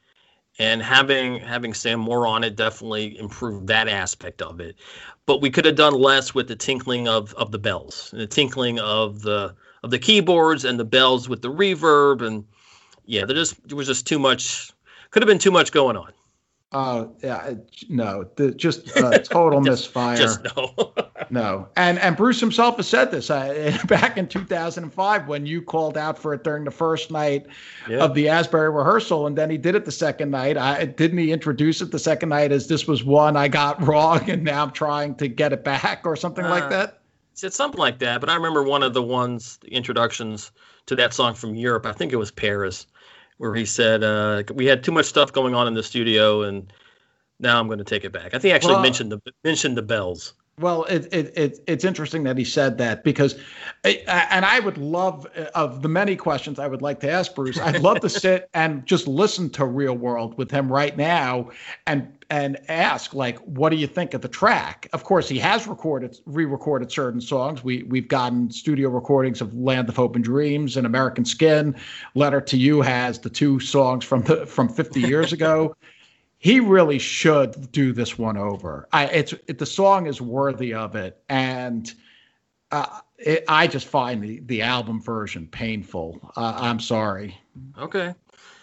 and having having Sam Moore on it definitely improved that aspect of it. But we could have done less with the tinkling of, of the bells, and the tinkling of the of the keyboards and the bells with the reverb, and yeah, there just there was just too much. Could have been too much going on. Oh, uh, yeah, no, the, just uh, total just, misfire. Just no. No. And and Bruce himself has said this uh, back in two thousand five when you called out for it during the first night yeah. of the Asbury rehearsal, and then he did it the second night. I, didn't he introduce it the second night as this was one I got wrong and now I'm trying to get it back or something uh, like that? It's something like that. But I remember one of the ones, the introductions to that song from Europe, I think it was Paris, where he said, uh, we had too much stuff going on in the studio, and now I'm going to take it back. I think he actually well, mentioned the mentioned the bells. Well, it, it, it, it's interesting that he said that, because, and I would love, of the many questions I would like to ask Bruce, I'd love to sit and just listen to Real World with him right now and and ask, like, what do you think of the track? Of course, he has recorded, re-recorded certain songs. We, we've gotten studio recordings of Land of Hope and Dreams and American Skin. Letter to You has the two songs from the, from fifty years ago. he really should do this one over. I, it's it, the song is worthy of it, and uh, it, I just find the the album version painful. Uh, I'm sorry. Okay.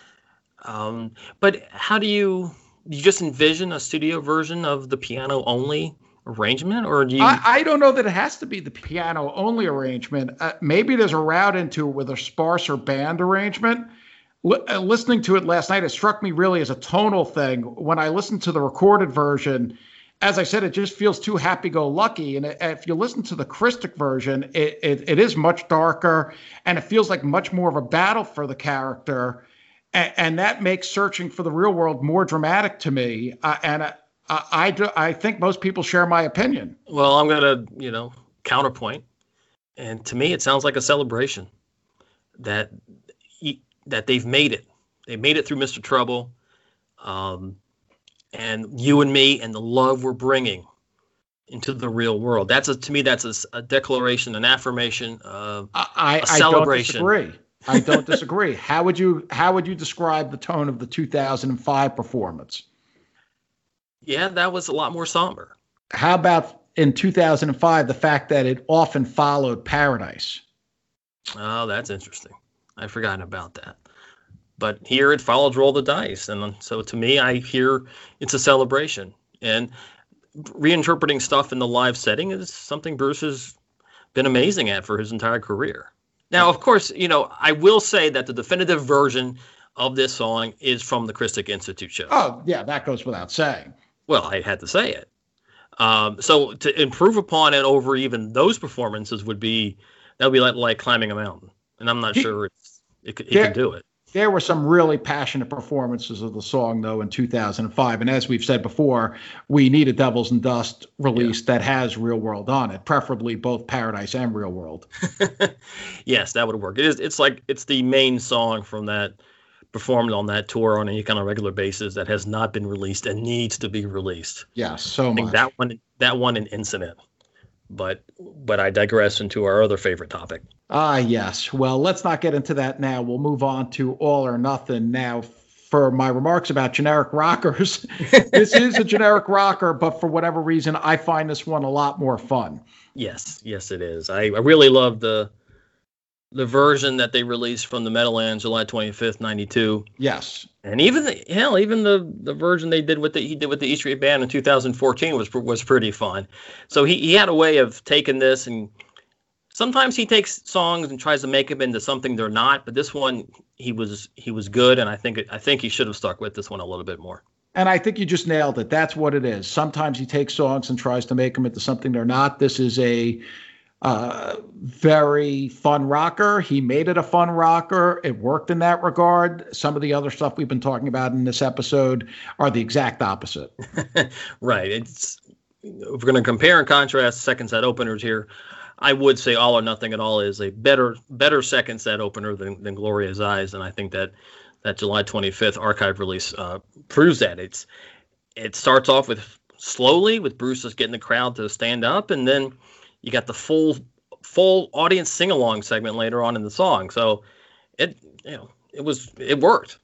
Um, but how do you you just envision a studio version of the piano only arrangement, or do you? I, I don't know that it has to be the piano only arrangement. Uh, maybe there's a route into it with a sparser band arrangement. L- uh, listening to it last night, it struck me really as a tonal thing. When I listened to the recorded version, as I said, it just feels too happy-go-lucky. And if you listen to the Christic version, it, it, it is much darker, and it feels like much more of a battle for the character. And, and that makes Searching for the Real World more dramatic to me. Uh, and I, I, I, do, I think most people share my opinion. Well, I'm going to, you know, counterpoint. And to me, it sounds like a celebration that that they've made it. They made it through Mister Trouble. Um, and You and Me and the love we're bringing into the real world. That's a, to me, that's a, a declaration, an affirmation, uh, I, a celebration. I don't disagree. I don't disagree. How would you how would you describe the tone of the two thousand five performance? Yeah, that was a lot more somber. How about in two thousand five, the fact that it often followed Paradise? Oh, that's interesting. I've forgotten about that. But here it follows Roll the Dice. And so to me, I hear it's a celebration. And reinterpreting stuff in the live setting is something Bruce has been amazing at for his entire career. Now, of course, you know, I will say that the definitive version of this song is from the Christic Institute show. Oh, yeah, that goes without saying. Well, I had to say it. Um, so to improve upon it over even those performances would be, that would be like, like climbing a mountain. And I'm not he, sure it's, it could, he there, can do it. There were some really passionate performances of the song, though, in two thousand five. And as we've said before, we need a Devils and Dust release yeah. that has Real World on it, preferably both Paradise and Real World. Yes, that would work. It is. It's like it's the main song from that performed on that tour on any kind of regular basis that has not been released and needs to be released. Yes, so I think much. That one, that one, an Incident. But but I digress into our other favorite topic. Ah, yes. Well, let's not get into that now. We'll move on to All or Nothing now. For my remarks about generic rockers, this is a generic rocker, but for whatever reason, I find this one a lot more fun. Yes, yes, it is. I, I really love the the version that they released from the Meadowlands July twenty-fifth, ninety-two. Yes. And even the hell, even the, the version they did with the he did with the E Street Band in two thousand fourteen was was pretty fun. So he, he had a way of taking this, and sometimes he takes songs and tries to make them into something they're not. But this one, he was he was good, and I think I think he should have stuck with this one a little bit more. And I think you just nailed it. That's what it is. Sometimes he takes songs and tries to make them into something they're not. This is a Uh, very fun rocker. He made it a fun rocker. It worked in that regard. Some of the other stuff we've been talking about in this episode are the exact opposite. Right. It's if we're going to compare and contrast second set openers here, I would say All or Nothing at All is a better better second set opener than, than Gloria's Eyes, and I think that that July twenty-fifth archive release uh, proves that. It's it starts off with slowly with Bruce just getting the crowd to stand up, and then you got the full full audience sing along segment later on in the song. So it you know it was it worked.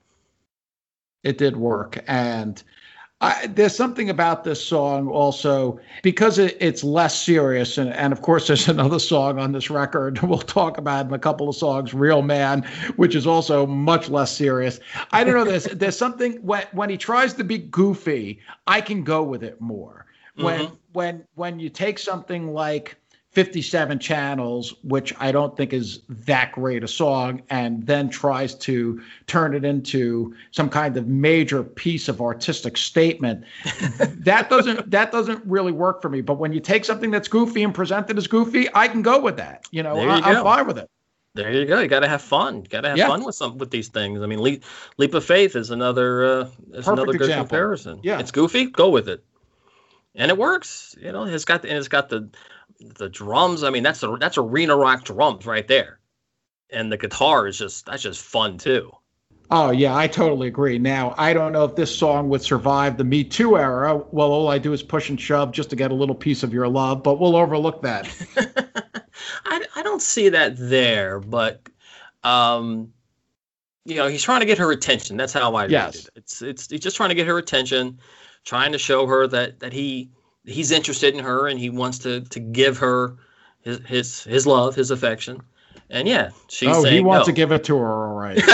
It did work, and I, there's something about this song also because it, it's less serious, and, and of course there's another song on this record we'll talk about in a couple of songs, Real Man, which is also much less serious. I don't know, there's there's something when when he tries to be goofy, I can go with it more. When mm-hmm. when when you take something like fifty-seven Channels, which I don't think is that great a song, and then tries to turn it into some kind of major piece of artistic statement, that doesn't that doesn't really work for me. But when you take something that's goofy and present it as goofy, I can go with that. You know, you I, I'm fine with it. There you go. You got to have fun. You got to have yeah. fun with some with these things. I mean, Leap, Leap of Faith is another uh, is another good example. Comparison. Yeah, it's goofy. Go with it, and it works. You know, it's got the, and it's got the. The drums, I mean, that's a, that's arena rock drums right there. And the guitar is just, that's just fun too. Oh, yeah, I totally agree. Now, I don't know if this song would survive the Me Too era. Well, all I do is push and shove just to get a little piece of your love, but we'll overlook that. I, I don't see that there, but um, you know, he's trying to get her attention. That's how I Yes. read it. It's it's he's just trying to get her attention, trying to show her that that he he's interested in her and he wants to to give her his his his love, his affection. And yeah, she's oh, saying he wants no. to give it to her, all right.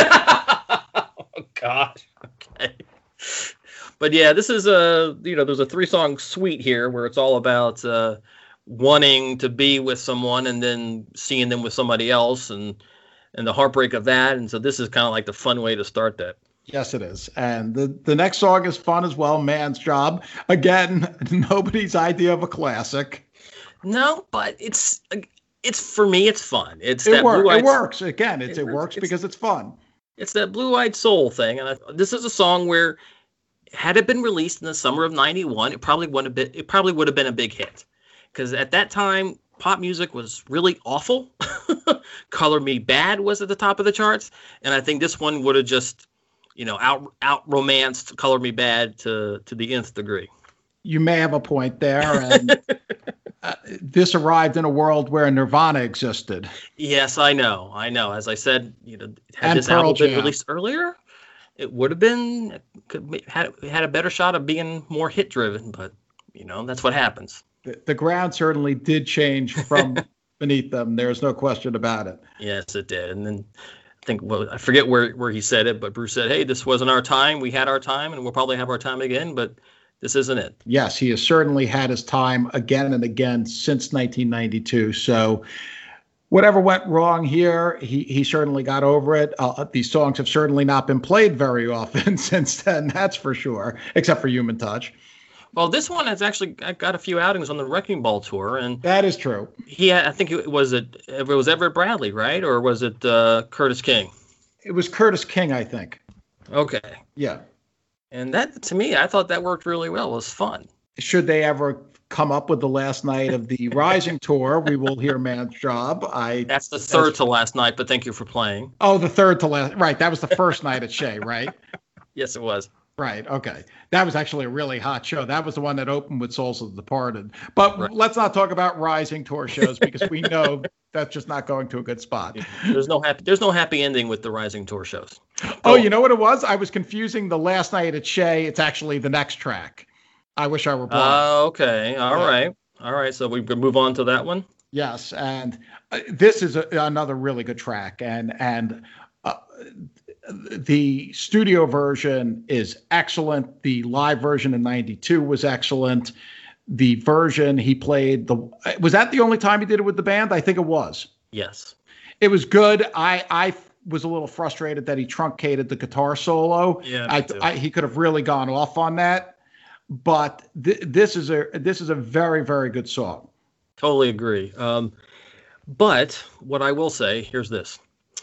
Oh gosh. Okay. But yeah, this is a you know, there's a three song suite here where it's all about uh, wanting to be with someone and then seeing them with somebody else and and the heartbreak of that. And so this is kind of like the fun way to start that. Yes, it is. And the, the next song is fun as well, Man's Job. Again, nobody's idea of a classic. No, but it's it's for me, it's fun. It's It, that work, blue-eyed, it works. Again, it's, it it works. works It's- because it's fun. It's that blue-eyed soul thing. And I, this is a song where had it been released in the summer of ninety-one, it probably would have been it probably would have been a big hit. Because at that time, pop music was really awful. Color Me Bad was at the top of the charts, and I think this one would have just, you know, out out romanced Color Me Bad to to the nth degree. You may have a point there. And uh, this arrived in a world where Nirvana existed. Yes, I know, I know. As I said, you know, had And this Pearl album been Jam. released earlier, it would have been could, had had a better shot of being more hit driven. But you know, that's what happens. The, the ground certainly did change from beneath them. There's no question about it. Yes, it did. And then I think, well, I forget where, where he said it, but Bruce said, hey, this wasn't our time. We had our time and we'll probably have our time again, but this isn't it. Yes, he has certainly had his time again and again since nineteen ninety-two. So whatever went wrong here, he, he certainly got over it. Uh, these songs have certainly not been played very often since then, that's for sure, except for Human Touch. Well, this one has actually got a few outings on the Wrecking Ball tour, and That is true. he had, I think it was it, it was Everett Bradley, right? Or was it uh, Curtis King? It was Curtis King, I think. Okay. Yeah. And that, to me, I thought that worked really well. It was fun. Should they ever come up with the last night of the Rising tour, we will hear Man's Job. I That's the third to last night, but thank you for playing. Oh, the third to last. Right. That was the first night at Shea, right? Yes, it was. Right. Okay. That was actually a really hot show. That was the one that opened with Souls of the Departed. But Right. let's not talk about Rising tour shows because we know that's just not going to a good spot. There's no happy. There's no happy ending with the Rising tour shows. Oh, you know what it was? I was confusing the last night at Shea. It's actually the next track. I wish I were blind. Uh, okay. All Yeah. right. All right. So we can move on to that one. Yes, and uh, this is a, another really good track, and and uh, the studio version is excellent. The live version in ninety-two was excellent. The version he played, the was that the only time he did it with the band? I think it was. Yes. It was good. I I was a little frustrated that he truncated the guitar solo. Yeah, me I, too. I he could have really gone off on that. But th- this is a this is a very very good song. Totally agree. Um, but what I will say, here's this.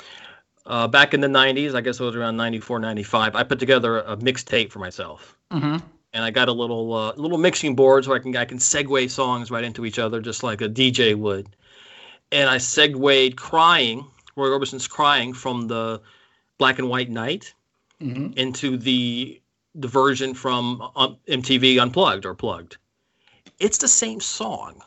Uh, back in the nineties, I guess it was around ninety-four, ninety-five, I put together a mixtape for myself. Mm-hmm. And I got a little uh, little mixing board so I can I can segue songs right into each other just like a D J would. And I segued Crying, Roy Orbison's Crying from the Black and White Night Mm-hmm. into the the version from um, M T V Unplugged or Plugged. It's the same song.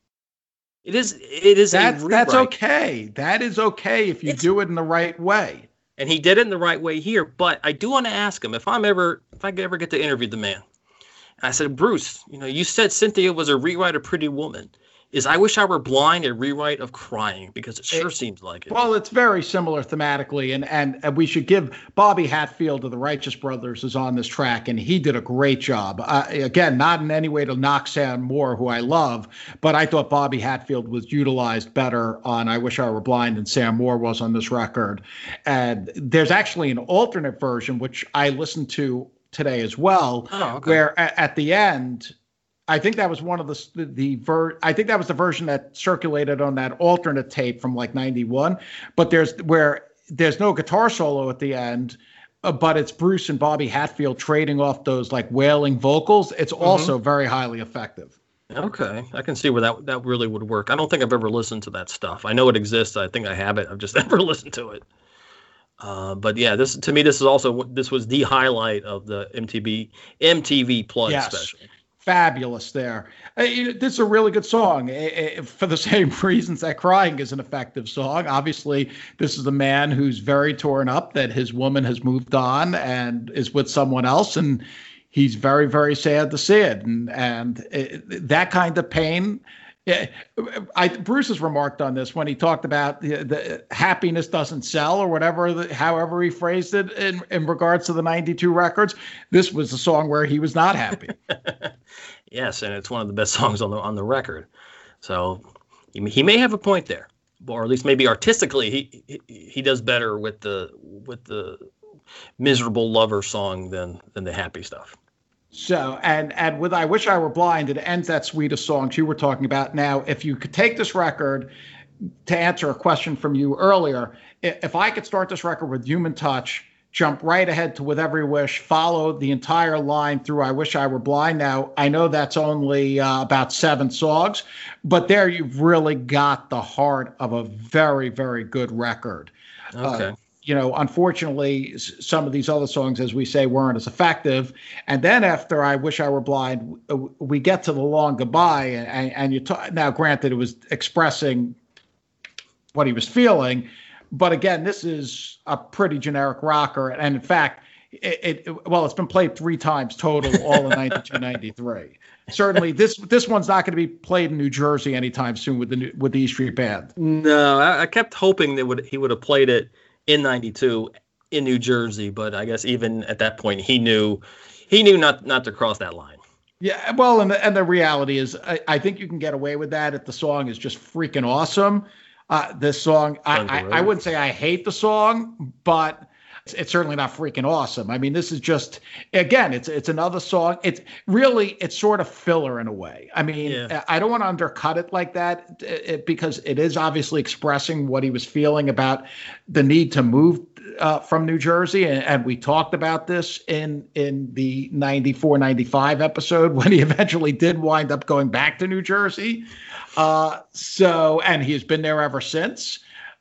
It is. It is. That's a that's rewrite. okay. That is okay if you It's- do it in the right way. And he did it in the right way here. But I do want to ask him if I'm ever, if I ever get to interview the man. And I said, Bruce, you know, you said Cynthia was a rewrite of Pretty Woman. Is I Wish I Were Blind a rewrite of Crying? Because it sure It- seems like it. Well, it's very similar thematically, and, and and we should give Bobby Hatfield of the Righteous Brothers is on this track, and he did a great job. Uh, again, not in any way to knock Sam Moore, who I love, but I thought Bobby Hatfield was utilized better on I Wish I Were Blind than Sam Moore was on this record. And there's actually an alternate version, which I listened to today as well, Oh, okay. where at, at the end, I think that was one of the the, the ver. I think that was the version that circulated on that alternate tape from like ninety-one. But there's where there's no guitar solo at the end, uh, but it's Bruce and Bobby Hatfield trading off those like wailing vocals. It's also very highly effective. Okay, I can see where that that really would work. I don't think I've ever listened to that stuff. I know it exists. I think I have it. I've just never listened to it. Uh, but yeah, this to me, this is also this was the highlight of the M T V M T V Plug Yes. special. fabulous there. Uh, This is a really good song uh, uh, for the same reasons that Crying is an effective song. Obviously, this is a man who's very torn up that his woman has moved on and is with someone else, and he's very, very sad to see it. And, and it, that kind of pain. Yeah, I, Bruce has remarked on this when he talked about the, the happiness doesn't sell or whatever, the, however he phrased it in, in regards to the ninety-two records. This was a song where he was not happy. Yes, and it's one of the best songs on the on the record. So he, he may have a point there, or at least maybe artistically he, he he does better with the with the miserable lover song than than the happy stuff. So, and and with I Wish I Were Blind, it ends that suite of songs you were talking about. Now, if you could take this record, to answer a question from you earlier, if I could start this record with Human Touch, jump right ahead to With Every Wish, follow the entire line through I Wish I Were Blind. Now, I know that's only uh, about seven songs, but there you've really got the heart of a very, very good record. Okay. Uh, You know, unfortunately, some of these other songs, as we say, weren't as effective. And then after I Wish I Were Blind, we get to The Long Goodbye. And, and you talk, now, granted, it was expressing what he was feeling. But again, this is a pretty generic rocker. And in fact, it, it well, it's been played three times total, all in ninety-two, ninety-three. Certainly, this this one's not going to be played in New Jersey anytime soon with the with the E Street Band. No, I, I kept hoping that would he would have played it in ninety-two in New Jersey, but I guess even at that point he knew he knew not not to cross that line. Yeah, well, and the, and the reality is, I, I think you can get away with that if the song is just freaking awesome. Uh, this song, I, I, I wouldn't say I hate the song, but it's, it's certainly not freaking awesome. I mean, this is just, again, it's it's another song. It's really, it's sort of filler in a way. I mean, yeah. I don't want to undercut it like that it, because it is obviously expressing what he was feeling about the need to move uh, from New Jersey. And, and we talked about this in, in the ninety-four ninety-five episode when he eventually did wind up going back to New Jersey. Uh, so, and he's been there ever since.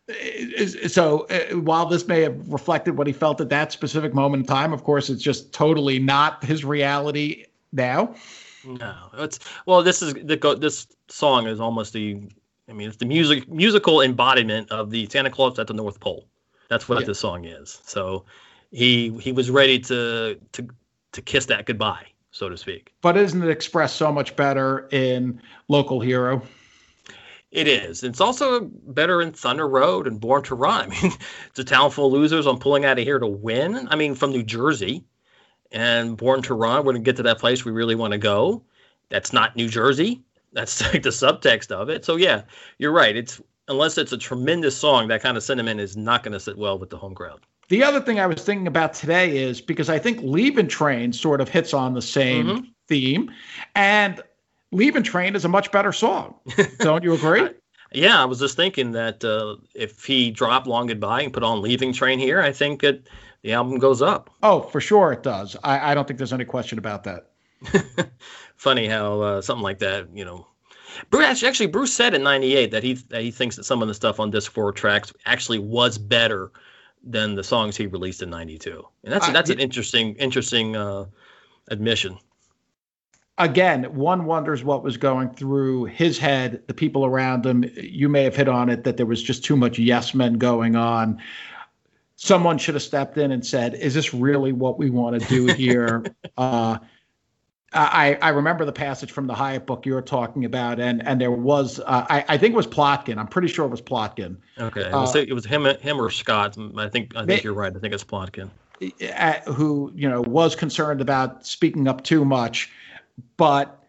So uh, while this may have reflected what he felt at that specific moment in time, of course, it's just totally not his reality now. No, it's well, this is the this song is almost the, I mean, it's the music musical embodiment of the Santa Claus at the North Pole. That's what yeah. this song is. So he he was ready to to to kiss that goodbye, so to speak. But isn't it expressed so much better in Local Hero? It is. It's also better in Thunder Road and Born to Run. I mean, it's a town full of losers. I'm pulling out of here to win. I mean, from New Jersey. And Born to Run, we're going to get to that place we really want to go. That's not New Jersey. That's like the subtext of it. So, yeah, you're right. It's unless it's a tremendous song, that kind of sentiment is not going to sit well with the home crowd. The other thing I was thinking about today is because I think Leavin' Train sort of hits on the same mm-hmm. theme. And Leavin' Train is a much better song. Don't you agree? Yeah, I was just thinking that uh, if he dropped Long Goodbye and put on Leaving Train here, I think it, the album goes up. Oh, for sure it does. I, I don't think there's any question about that. Funny how uh, something like that, you know. Bruce, actually, Bruce said in ninety-eight that he that he thinks that some of the stuff on Disc four tracks actually was better than the songs he released in ninety-two. And that's, uh, that's an interesting, interesting uh, admission. Again, one wonders what was going through his head, the people around him. You may have hit on it, that there was just too much yes men going on. Someone should have stepped in and said, is this really what we want to do here? uh, I, I remember the passage from the Hyatt book you were talking about, and and there was, uh, I, I think it was Plotkin. I'm pretty sure it was Plotkin. Okay, it was, uh, it was him, him or Scott. I think I think they, you're right. I think it's Plotkin. Who, you know, was concerned about speaking up too much. But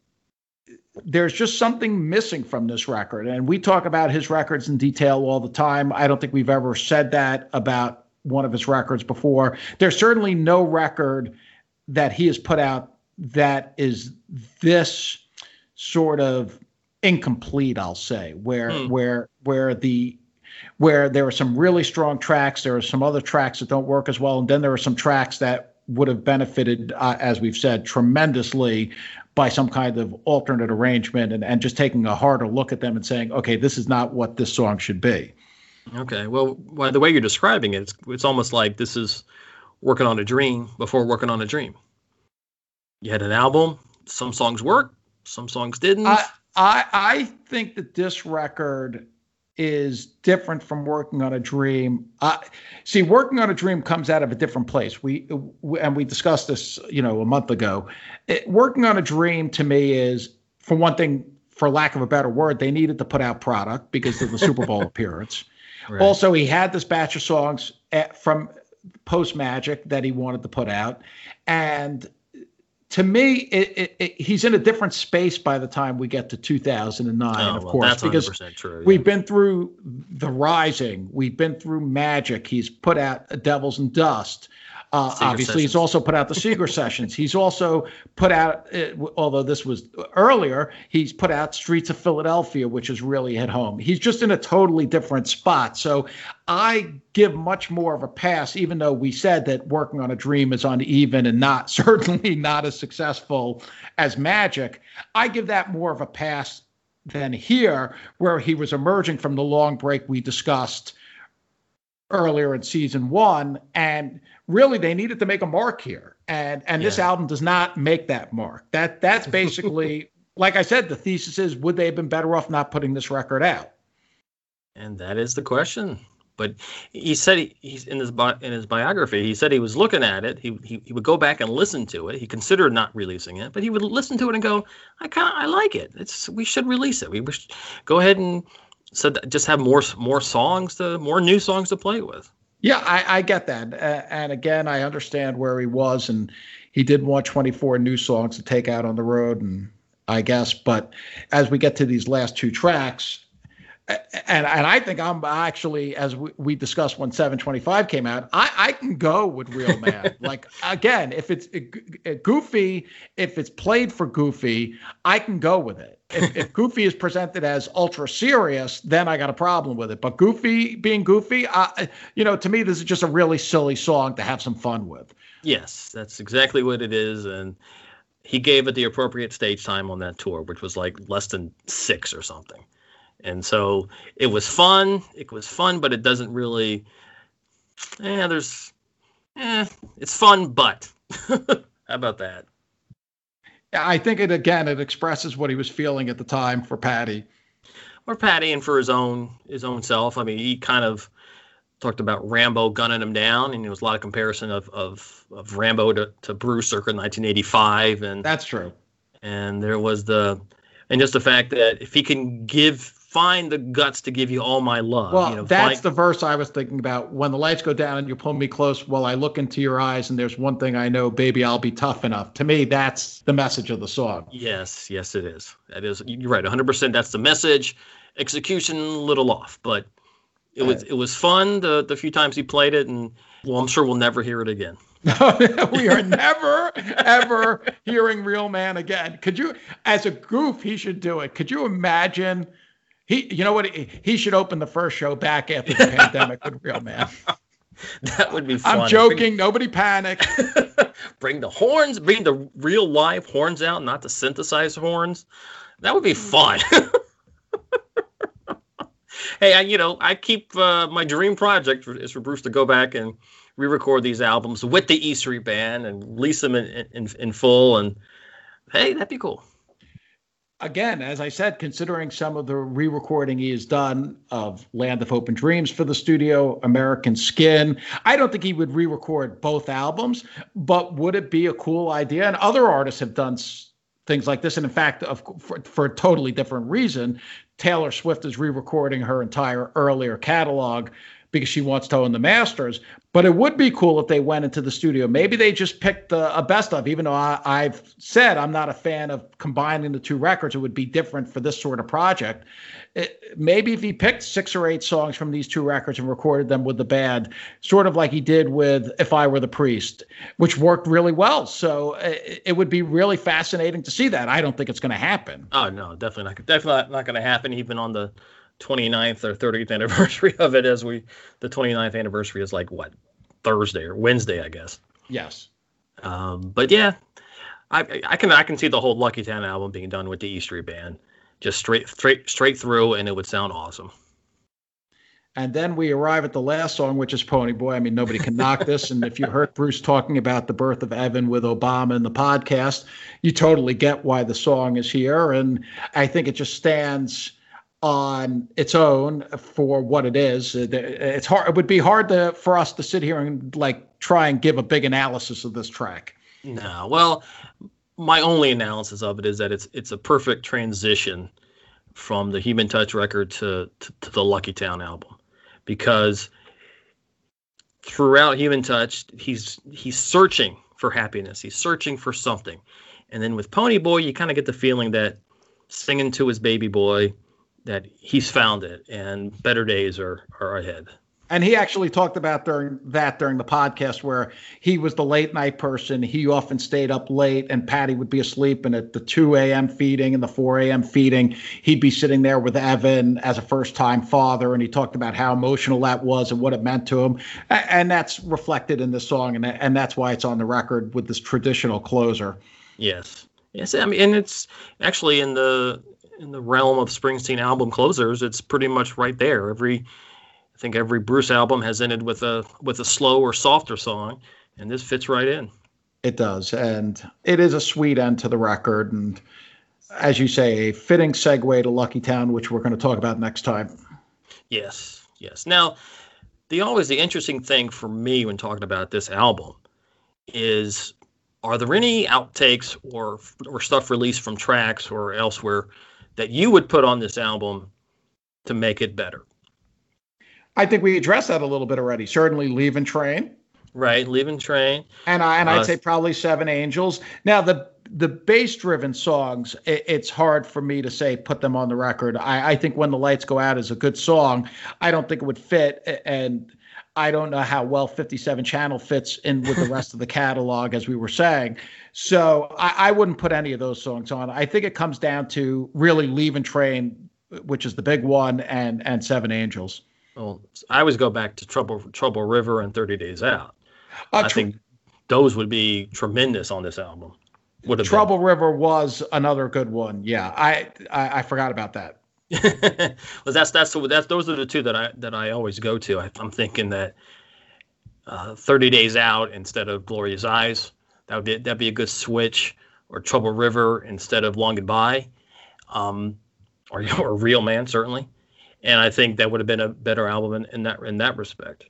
there's just something missing from this record. And we talk about his records in detail all the time. I don't think we've ever said that about one of his records before. There's certainly no record that he has put out that is this sort of incomplete, I'll say, where hmm. where where the where there are some really strong tracks, there are some other tracks that don't work as well, and then there are some tracks that would have benefited, uh, as we've said, tremendously by some kind of alternate arrangement and, and just taking a harder look at them and saying, okay, this is not what this song should be. Okay. Well, well the way you're describing it, it's, it's almost like this is working on a dream before working on a dream. You had an album, some songs worked, some songs didn't. I I, I think that this record is different from Working on a Dream. Uh, see, Working on a Dream comes out of a different place. We, we and we discussed this, you know, a month ago. It, Working on a Dream to me is, for one thing, for lack of a better word, they needed to put out product because of the Super Bowl appearance. Right. Also, he had this batch of songs at, from post Magic that he wanted to put out, and to me, it, it, it, he's in a different space by the time we get to two thousand nine, oh, of well, course, that's because true, yeah. We've been through The Rising, we've been through Magic. He's put out Devils and Dust. Uh, obviously, Sessions. He's also put out the Seeger Sessions. He's also put out, uh, although this was earlier, he's put out Streets of Philadelphia, which has really hit home. He's just in a totally different spot. So I give much more of a pass, even though we said that Working on a Dream is uneven and not certainly not as successful as Magic. I give that more of a pass than here, where he was emerging from the long break we discussed earlier in season one, and really they needed to make a mark here, and and yeah. This album does not make that mark. That that's basically like I said, the thesis is, would they have been better off not putting this record out? And that is the question. But he said he, he's in his bi- in his biography, he said he was looking at it, he, he he would go back and listen to it. He considered not releasing it, but he would listen to it and go, I kind of I like it. It's we should release it. We wish go ahead and so just have more more songs to more new songs to play with. Yeah, I, I get that. Uh, and again, I understand where he was, and he did want twenty-four new songs to take out on the road, and I guess. But as we get to these last two tracks, and and I think I'm actually, as we, we discussed when seven twenty-five came out, I, I can go with Real Man. Like, again, if it's goofy, if it's played for goofy, I can go with it. If, if Goofy is presented as ultra serious, then I got a problem with it. But Goofy being Goofy, uh, you know, to me, this is just a really silly song to have some fun with. Yes, that's exactly what it is. And he gave it the appropriate stage time on that tour, which was like less than six or something. And so it was fun. It was fun, but it doesn't really, eh, there's, eh, it's fun, but how about that? I think it, again, it expresses what he was feeling at the time for Patty. Or Patty, and for his own his own self. I mean, he kind of talked about Rambo gunning him down, and there was a lot of comparison of of, of Rambo to, to Bruce circa nineteen eighty-five. And that's true. And there was the, and just the fact that if he can give, find the guts to give you all my love. Well, you know, that's find, the verse I was thinking about. When the lights go down and you pull me close while I look into your eyes, and there's one thing I know, baby, I'll be tough enough. To me, that's the message of the song. Yes, yes, it is. That is, you're right, one hundred percent. That's the message. Execution, a little off, but it was, it was fun the, the few times he played it, and well, I'm sure we'll never hear it again. We are never, ever hearing Real Man again. Could you, as a goof, he should do it. Could you imagine? He, you know what? He, he should open the first show back after the pandemic with Real Man. That would be fun. I'm joking. Bring, Nobody panic. Bring the horns. Bring the real live horns out, not the synthesized horns. That would be fun. Hey, I, you know, I keep uh, my dream project is for Bruce to go back and re-record these albums with the E Street Band and release them in, in, in full. And hey, that'd be cool. Again, as I said, considering some of the re-recording he has done of Land of Hope and Dreams for the studio, American Skin, I don't think he would re-record both albums, but would it be a cool idea? And other artists have done things like this. And in fact, of, for, for a totally different reason, Taylor Swift is re-recording her entire earlier catalog because she wants to own the masters. But it would be cool if they went into the studio. Maybe they just picked a, a best of, even though I, I've said I'm not a fan of combining the two records. It would be different for this sort of project. It, maybe if he picked six or eight songs from these two records and recorded them with the band, sort of like he did with If I Were the Priest, which worked really well. So it, it would be really fascinating to see that. I don't think it's going to happen. Oh, no, definitely not. Definitely not going to happen, even on the twenty-ninth or thirtieth anniversary of it, as we the twenty-ninth anniversary is like what, Thursday or Wednesday, I guess. Yes. Um, but yeah, I I can I can see the whole Lucky Town album being done with the E Street Band, just straight straight straight through, and it would sound awesome. And then we arrive at the last song, which is Pony Boy. I mean, nobody can knock this. And if you heard Bruce talking about the birth of Evan with Obama in the podcast, you totally get why the song is here. And I think it just stands on its own for what it is. It's hard. It would be hard to, for us to sit here and like try and give a big analysis of this track. No, well, my only analysis of it is that it's it's a perfect transition from the Human Touch record to, to, to the Lucky Town album, because throughout Human Touch, he's he's searching for happiness. He's searching for something. And then with Pony Boy, you kind of get the feeling that singing to his baby boy, that he's found it and better days are, are ahead. And he actually talked about during that during the podcast where he was the late night person. He often stayed up late and Patty would be asleep. And at the two a.m. feeding and the four a.m. feeding, he'd be sitting there with Evan as a first time father. And he talked about how emotional that was and what it meant to him. And that's reflected in this song. And, and that's why it's on the record with this traditional closer. Yes. Yes. I mean, and it's actually in the in the realm of Springsteen album closers. It's pretty much right there. Every I think every Bruce album has ended with a with a slow or softer song, and this fits right in. It does, and it is a sweet end to the record, and as you say, a fitting segue to Lucky Town, which we're going to talk about next time. Yes, yes. Now, the always the interesting thing for me when talking about this album is, are there any outtakes or or stuff released from tracks or elsewhere that you would put on this album to make it better? I think we addressed that a little bit already. Certainly Leaving Train. Right, Leaving Train. And, I, and uh, I'd say probably Seven Angels. Now, the the bass-driven songs, it, it's hard for me to say put them on the record. I, I think When the Lights Go Out is a good song. I don't think it would fit, and I don't know how well fifty-seven Channel fits in with the rest of the catalog, as we were saying. So I, I wouldn't put any of those songs on. I think it comes down to really Leaving Train, which is the big one, and and Seven Angels. Well, I always go back to Trouble Trouble River and thirty days Out. Uh, I tr- think those would be tremendous on this album. Would have Trouble been. River was another good one. Yeah, I I, I forgot about that. well, that's that's that's those are the two that I that I always go to. I, I'm thinking that uh, thirty days Out instead of Glorious Eyes, that would be that'd be a good switch, or Trouble River instead of Long Goodbye, um, or or Real Man certainly. And I think that would have been a better album in, in that in that respect.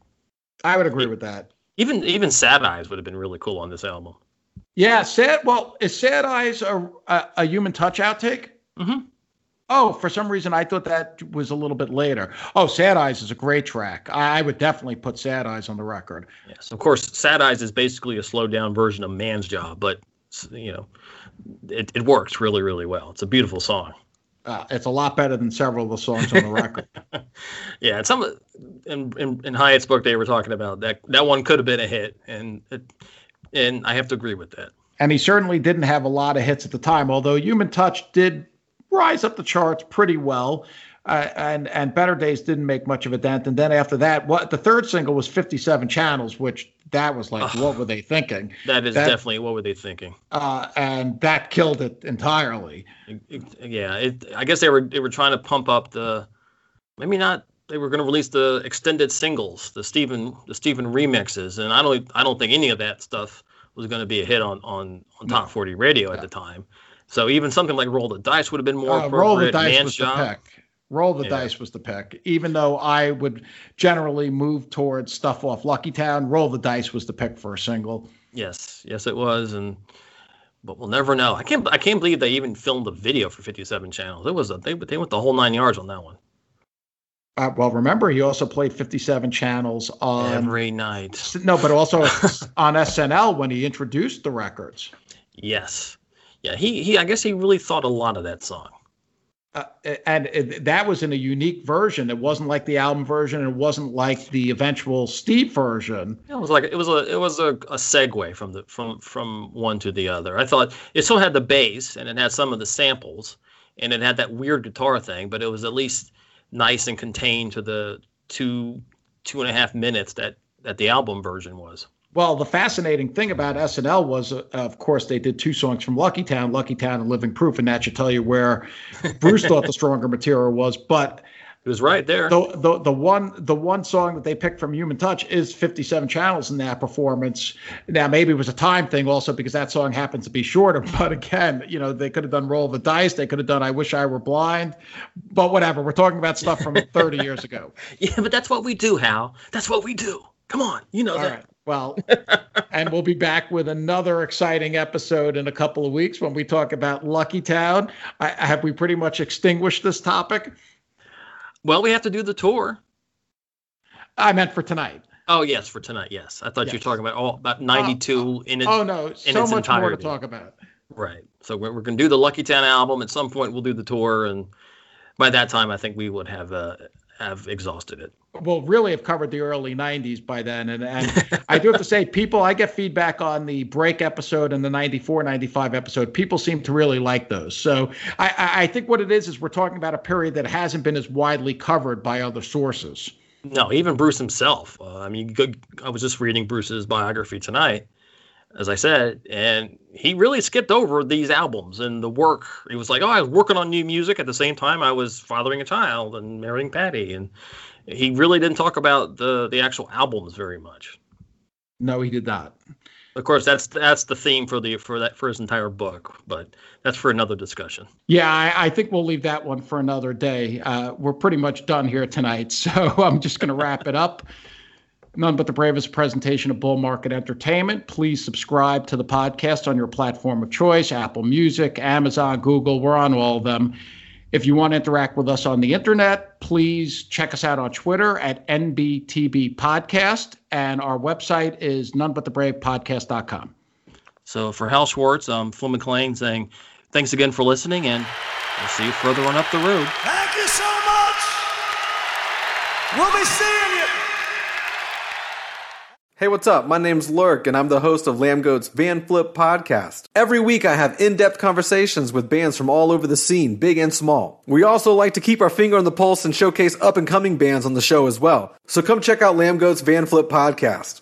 I would agree with that. Even even Sad Eyes would have been really cool on this album. Yeah, sad. Well, is Sad Eyes a a, a Human Touch outtake? Mm-hmm. Oh, for some reason I thought that was a little bit later. Oh, Sad Eyes is a great track. I would definitely put Sad Eyes on the record. Yes, of course. Sad Eyes is basically a slowed down version of Man's Job, but you know, it it works really really well. It's a beautiful song. Uh, it's a lot better than several of the songs on the record. Yeah, and some in, in in Hyatt's book they were talking about that that one could have been a hit, and it, and I have to agree with that. And he certainly didn't have a lot of hits at the time, although Human Touch did rise up the charts pretty well, uh, and and Better Days didn't make much of a dent. And then after that, what the third single was fifty-seven Channels, which that was like, oh, what were they thinking? That is that, definitely what were they thinking? Uh, and that killed it entirely. It, it, yeah, it, I guess they were they were trying to pump up the, maybe not. They were going to release the extended singles, the Stephen the Stephen remixes, and I don't I don't think any of that stuff was going to be a hit on on, on Top forty radio at yeah. the time. So even something like Roll the Dice would have been more uh, appropriate. Roll the Dice Man's was Job. the pick. Roll the yeah. Dice was the pick. Even though I would generally move towards stuff off Lucky Town, Roll the Dice was the pick for a single. Yes, yes, it was, and but we'll never know. I can't I can't believe they even filmed a video for fifty-seven Channels. It was a, they they went the whole nine yards on that one. Uh, well, remember, he also played fifty-seven Channels on every night. No, but also on S N L when he introduced the records. Yes, yeah, he he. I guess he really thought a lot of that song. Uh, and it, that was in a unique version. It wasn't like the album version. And it wasn't like the eventual Steve version. It was like it was a it was a, a segue from the from from one to the other. I thought it still had the bass and it had some of the samples and it had that weird guitar thing, but it was at least nice and contained to the two two and a half minutes that that the album version was. Well, the fascinating thing about S N L was, uh, of course, they did two songs from Lucky Town, Lucky Town and Living Proof, and that should tell you where Bruce thought the stronger material was. But It was right there. The, the the one the one song that they picked from Human Touch is fifty-seven channels in that performance. Now maybe it was a time thing also because that song happens to be shorter. But again, you know, they could have done Roll the Dice. They could have done I Wish I Were Blind. But whatever. We're talking about stuff from thirty years ago. Yeah, but that's what we do, Hal. That's what we do. Come on, you know All that. Right. Well, and we'll be back with another exciting episode in a couple of weeks when we talk about Lucky Town. I, have we pretty much extinguished this topic? Well, we have to do the tour. I meant for tonight. Oh, yes, for tonight, yes. I thought yes. you were talking about all about ninety-two uh, in its Oh, no, so in its much entirety. more to talk about. Right. So we're, we're going to do the Lucky Town album. At some point, we'll do the tour, and by that time, I think we would have uh, have exhausted it. We'll really have covered the early nineties by then. And, and I do have to say, people, I get feedback on the break episode and the ninety-four, ninety-five episode. People seem to really like those. So I, I think what it is, is we're talking about a period that hasn't been as widely covered by other sources. No, even Bruce himself. Uh, I mean, I was just reading Bruce's biography tonight, as I said, and he really skipped over these albums and the work. He was like, oh, I was working on new music at the same time I was fathering a child and marrying Patty. And he really didn't talk about the, the actual albums very much. No, he did not. Of course, that's that's the theme for the for that for his entire book, but that's for another discussion. Yeah, I, I think we'll leave that one for another day. Uh, we're pretty much done here tonight, so I'm just going to wrap it up. None But the Brave is a presentation of Bull Market Entertainment. Please subscribe to the podcast on your platform of choice, Apple Music, Amazon, Google. We're on all of them. If you want to interact with us on the internet, please check us out on Twitter at N B T B Podcast, and our website is none but the brave podcast dot com. So for Hal Schwartz, I'm Phil McLean saying thanks again for listening, and we'll see you further on up the road. Thank you so much. We'll be seeing you. Hey, what's up? My name's Lurk, and I'm the host of Lamb Goat's Van Flip podcast. Every week, I have in-depth conversations with bands from all over the scene, big and small. We also like to keep our finger on the pulse and showcase up-and-coming bands on the show as well. So come check out Lamb Goat's Van Flip podcast.